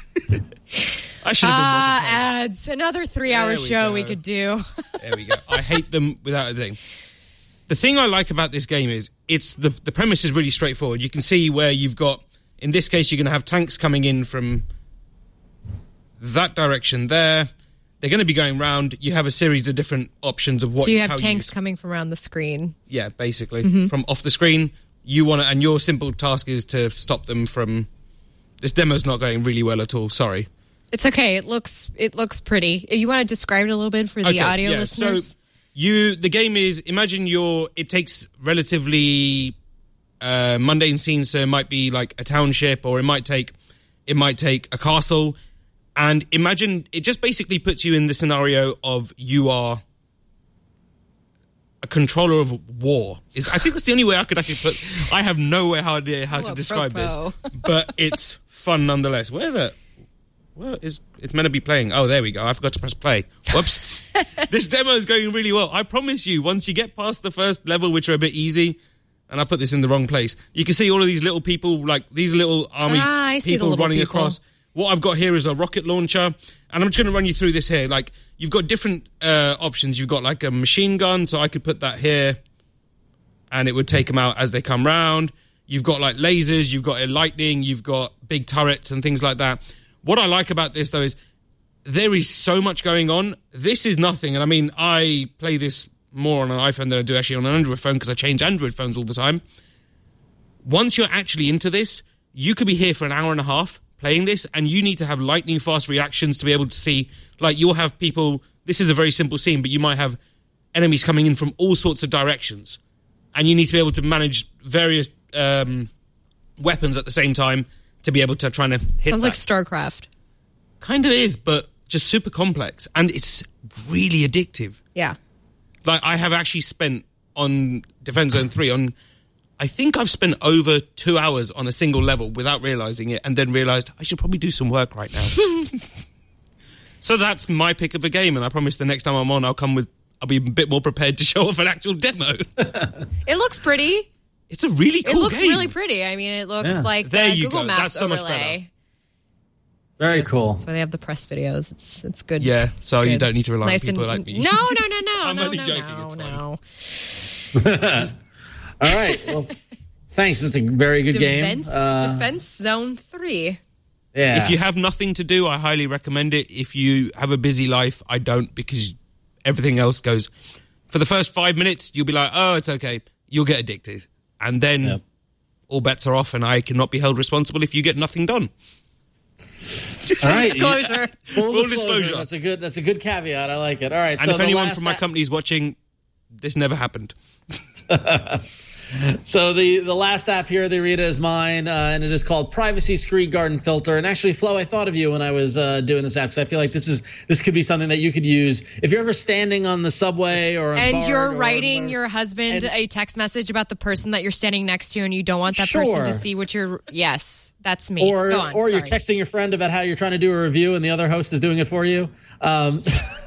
I should have been Ah, uh, ads. Another three-hour we show go. we could do. There we go. I hate them without a thing. The thing I like about this game is it's the the premise is really straightforward. You can see where you've got, in this case, you're going to have tanks coming in from that direction there. They're going to be going round. You have a series of different options of what. So you have how tanks you, coming from around the screen. Yeah, basically mm-hmm. from off the screen. You want to, and your simple task is to stop them from. This demo's not going really well at all. Sorry. It's okay. It looks it looks pretty. You want to describe it a little bit for the okay, audio yeah. listeners? So you, the game is, imagine you're, it takes relatively uh, mundane scenes, so it might be like a township, or it might take, it might take a castle, and imagine, it just basically puts you in the scenario of you are a controller of war. Is I think that's the only way I could actually put, I have no idea how oh, to describe propos. this, but it's fun nonetheless. Where the... Well, it's, it's meant to be playing. Oh, there we go. I forgot to press play. Whoops. This demo is going really well. I promise you, once you get past the first level, which are a bit easy, and I put this in the wrong place, you can see all of these little people, like these little army ah, I see people the little running people. across. What I've got here is a rocket launcher, and I'm just going to run you through this here. Like, you've got different uh, options. You've got like a machine gun, so I could put that here, and it would take them out as they come round. You've got like lasers, you've got lightning, you've got big turrets and things like that. What I like about this, though, is there is so much going on. This is nothing. And I mean, I play this more on an iPhone than I do actually on an Android phone because I change Android phones all the time. Once you're actually into this, you could be here for an hour and a half playing this, and you need to have lightning fast reactions to be able to see, like, you'll have people, this is a very simple scene, but you might have enemies coming in from all sorts of directions. And you need to be able to manage various um, weapons at the same time to be able to try and hit Sounds that. like StarCraft. Kind of is, but just super complex. And it's really addictive. Yeah. Like, I have actually spent on Defense Zone three, on, I think I've spent over two hours on a single level without realising it, and then realised I should probably do some work right now. So that's my pick of a game, and I promise the next time I'm on, I'll come with, I'll be a bit more prepared to show off an actual demo. It looks pretty. It's a really cool game. It looks game. really pretty. I mean, it looks Yeah. like There the you Google go. Maps That's so much overlay. Very So cool. That's why they have the press videos. It's it's good. Yeah, so It's you good. don't need to rely nice on people and, like me. No, no, no, no, I'm no, only no, joking. no, It's fine. no. All right. Well, thanks. That's a very good Defense, game. Uh, Defense Zone three. Yeah. If you have nothing to do, I highly recommend it. If you have a busy life, I don't, because everything else goes. For the first five minutes, you'll be like, oh, it's okay. You'll get addicted. And then yep. all bets are off, and I cannot be held responsible if you get nothing done. All right. Disclosure. Full, Full disclosure. disclosure. That's a good. That's a good caveat. I like it. All right. And so if anyone last from my a- company is watching, this never happened. So the, the last app here, the Rita, is mine, uh, and it is called Privacy Screen Garden Filter. And actually, Flo, I thought of you when I was uh, doing this app, because I feel like this is this could be something that you could use if you're ever standing on the subway or a and bar you're or, writing or, your husband and, a text message about the person that you're standing next to, and you don't want that sure. person to see what you're. Yes, that's me. Or Go on, or sorry. you're texting your friend about how you're trying to do a review, and the other host is doing it for you. Um,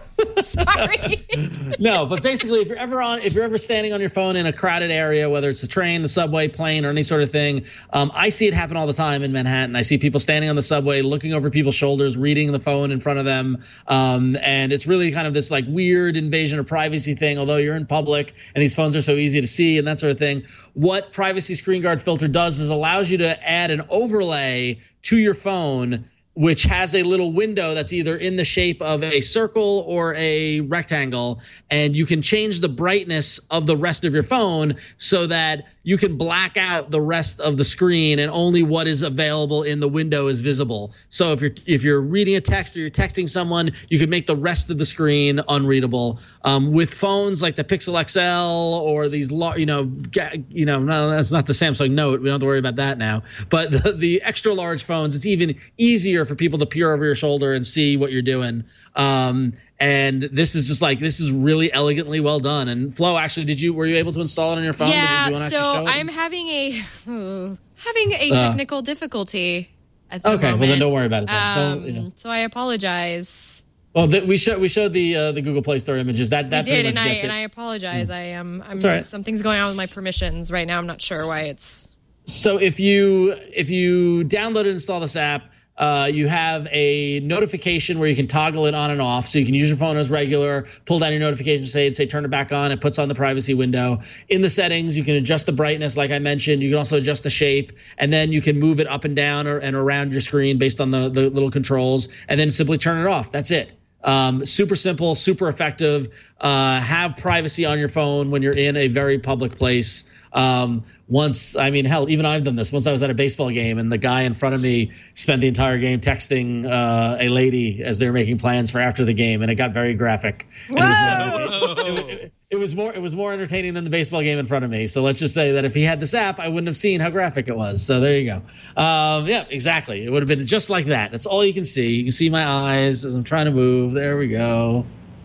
Sorry. No, but basically, if you're ever on, if you're ever standing on your phone in a crowded area, whether it's the train, the subway, plane, or any sort of thing, um, I see it happen all the time in Manhattan. I see people standing on the subway, looking over people's shoulders, reading the phone in front of them, um, and it's really kind of this like weird invasion of privacy thing. Although you're in public and these phones are so easy to see and that sort of thing, what Privacy Screen Guard Filter does is allows you to add an overlay to your phone, which has a little window that's either in the shape of a circle or a rectangle, and you can change the brightness of the rest of your phone so that you can black out the rest of the screen and only what is available in the window is visible. So if you're if you're reading a text or you're texting someone, you can make the rest of the screen unreadable. Um, with phones like the Pixel X L or these, you know, you know, no, that's not the Samsung Note. We don't have to worry about that now. But the, the extra large phones, it's even easier for people to peer over your shoulder and see what you're doing. Um, and this is just like, this is really elegantly well done. And Flo, actually, did you, were you able to install it on your phone? Yeah. Did you, do you so I'm having a, uh, having a Uh, technical difficulty at the okay. moment. Well, then don't worry about it. Then. Um, Don't, yeah. So I apologize. Well, the, we showed, we showed the, uh, the Google Play Store images. That, that I did, pretty and much I, gets and it. I apologize. I am, I'm, right. something's going on with my permissions right now. I'm not sure why it's. So if you, if you download and install this app, Uh, you have a notification where you can toggle it on and off. So you can use your phone as regular, pull down your notification, say, say turn it back on. It puts on the privacy window. In the settings, you can adjust the brightness, like I mentioned. You can also adjust the shape, and then you can move it up and down or, and around your screen based on the, the little controls, and then simply turn it off. That's it. Um, super simple, super effective. Uh, have privacy on your phone when you're in a very public place. Um, once, I mean, hell, even I've done this. Once I was at a baseball game and the guy in front of me spent the entire game texting uh, a lady as they were making plans for after the game, and it got very graphic. And it, was, it, it, it was more, it was more entertaining than the baseball game in front of me. So let's just say that if he had this app, I wouldn't have seen how graphic it was. So there you go. Um, yeah, exactly. It would have been just like that. That's all you can see. You can see my eyes as I'm trying to move. There we go.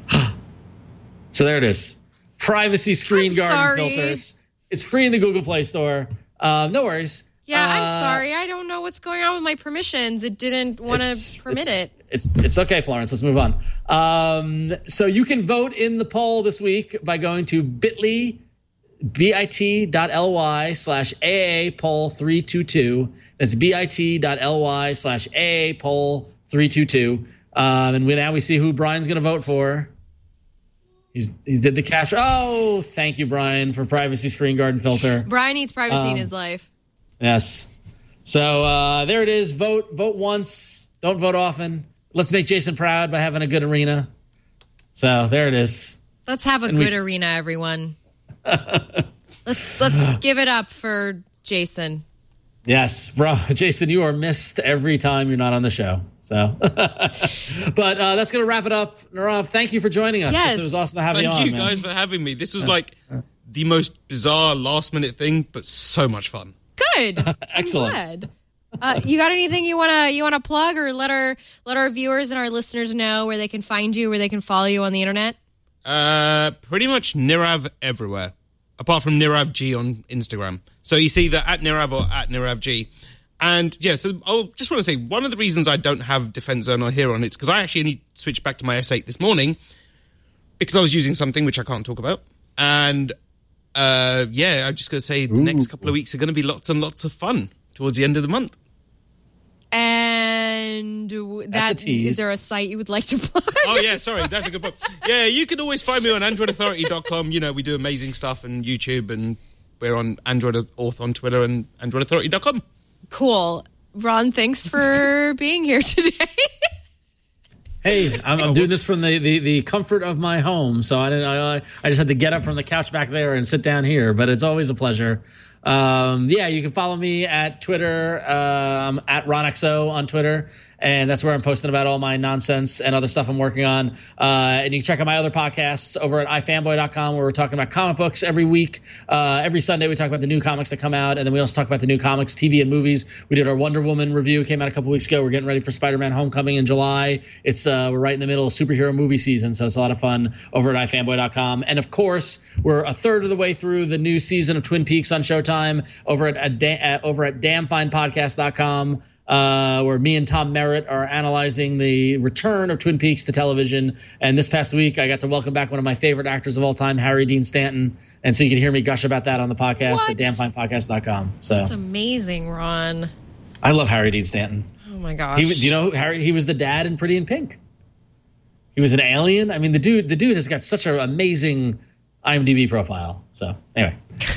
So there it is. Privacy Screen I'm Garden sorry. Filter. It's, It's free in the Google Play Store. Um, no worries. Yeah, I'm Uh, sorry. I don't know what's going on with my permissions. It didn't want it's- to permit it's, it. It's it's okay, Florence. Let's move on. Um, so you can vote in the poll this week by going to bit.ly, bit.ly slash AA poll three two two. That's bit.ly slash AA poll three two two. Um, and we, now we see who Brian's going to vote for. He's he's did the cash. Oh, thank you, Brian, for Privacy Screen Garden Filter. Brian needs privacy Um, in his life. Yes. So uh, there it is. Vote vote once. Don't vote often. Let's make Jason proud by having a good arena. So there it is. Let's have a and we good s- arena, everyone. let's let's give it up for Jason. Yes, bro. Jason, you are missed every time you're not on the show. So, but uh, that's going to wrap it up. Narav, thank you for joining us. Yes. It was awesome to have Thank you on. you man. guys for having me. This was like the most bizarre last minute thing, but so much fun. Good. Excellent. I'm glad. Uh, you got anything you wanna you wanna plug or let our let our viewers and our listeners know where they can find you, where they can follow you on the internet? Uh, pretty much Nirav everywhere, apart from Nirav G on Instagram. So you see that at Nirav or at Nirav G. And yeah, so I just want to say one of the reasons I don't have Defense Zone on here on it's because I actually only switched back to my S eight this morning because I was using something which I can't talk about. And uh, yeah, I'm just going to say the next couple of weeks are going to be lots and lots of fun towards the end of the month. And That's a that tease. is there a site you would like to plug? Oh, yeah, sorry. That's a good point. Yeah, you can always find me on android authority dot com. You know, we do amazing stuff on YouTube, and we're on Android Auth on Twitter and android authority dot com. Cool. Ron, thanks for being here today. Hey, I'm, I'm doing this from the, the, the comfort of my home, so I didn't. I, I just had to get up from the couch back there and sit down here. But it's always a pleasure. Um, yeah, you can follow me at Twitter, um, at RonXO on Twitter, and that's where I'm posting about all my nonsense and other stuff I'm working on. Uh, and you can check out my other podcasts over at i fanboy dot com, where we're talking about comic books every week. Uh, every Sunday we talk about the new comics that come out, and then we also talk about the new comics, T V, and movies. We did our Wonder Woman review, came out a couple weeks ago. We're getting ready for Spider-Man Homecoming in July. It's uh, we're right in the middle of superhero movie season, so it's a lot of fun over at i fanboy dot com. And of course, we're a third of the way through the new season of Twin Peaks on Showtime over at, at, at over at damn fine podcast dot com. Uh, where me and Tom Merritt are analyzing the return of Twin Peaks to television. And this past week, I got to welcome back one of my favorite actors of all time, Harry Dean Stanton. And so you can hear me gush about that on the podcast What? at damn fine podcast dot com. So That's amazing, Ron. I love Harry Dean Stanton. Oh my gosh. He, do you know who Harry? He was the dad in Pretty in Pink. He was an alien. I mean, the dude, the dude has got such an amazing IMDb profile. So anyway.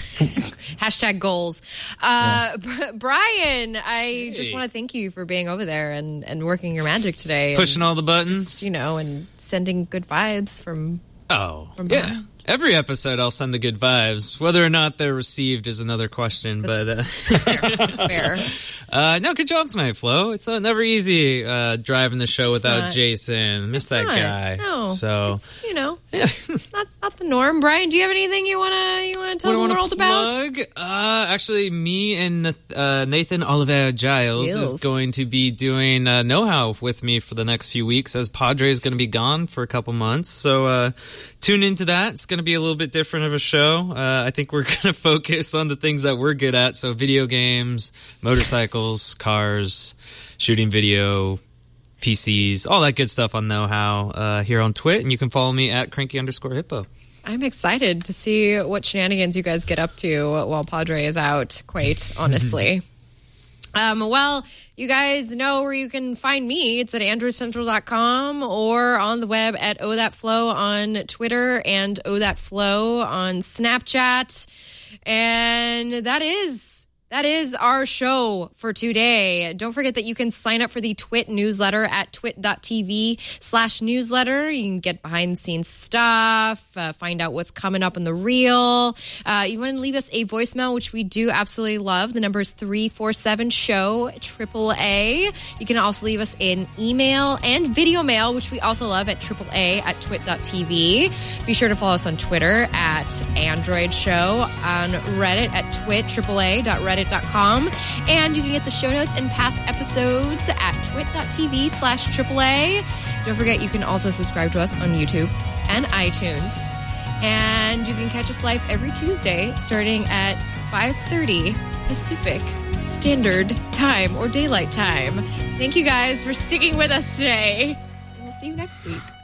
Hashtag goals. Uh, yeah. Brian, I just want to thank you for being over there and, and working your magic today. Pushing all the buttons. Just, you know, and sending good vibes from, oh, from yeah. behind. Every episode I'll send the good vibes. Whether or not they're received is another question. That's, but uh, that's fair. That's fair. Uh, no, good job tonight, Flo. It's uh, never easy uh, driving the show it's without not. Jason. Miss that not. guy. No, so it's, you know, yeah. not not the norm. Brian, do you have anything you wanna you wanna tell what the I world plug? about? Uh, actually, me and uh, Nathan Oliver Giles Giles. is going to be doing uh, Know How with me for the next few weeks, as Padre is going to be gone for a couple months. So uh, tune into that. It's going to be a little bit different of a show. Uh, I think we're going to focus on the things that we're good at. So video games, motorcycles, cars, shooting video, P Cs, all that good stuff on Know How uh, here on Twit. And you can follow me at cranky underscore hippo. I'm excited to see what shenanigans you guys get up to while Padre is out, quite honestly. Um, well, you guys know where you can find me. It's at android central dot com or on the web at Oh That Flow on Twitter and Oh That Flow on Snapchat. And that is... That is our show for today. Don't forget that you can sign up for the Twit newsletter at twit.tv slash newsletter. You can get behind the scenes stuff, uh, find out what's coming up in the reel. Uh, you want to leave us a voicemail, which we do absolutely love. The number is three four seven show triple A. You can also leave us an email and video mail, which we also love at triple A at twit.tv. Be sure to follow us on Twitter at Android Show, on Reddit at twit triple A dot reddit dot com, and you can get the show notes and past episodes at twit.tv slash AAA. Don't forget, you can also subscribe to us on YouTube and iTunes, and you can catch us live every Tuesday starting at five thirty Pacific Standard Time or Daylight Time. Thank you guys for sticking with us today, and we'll see you next week.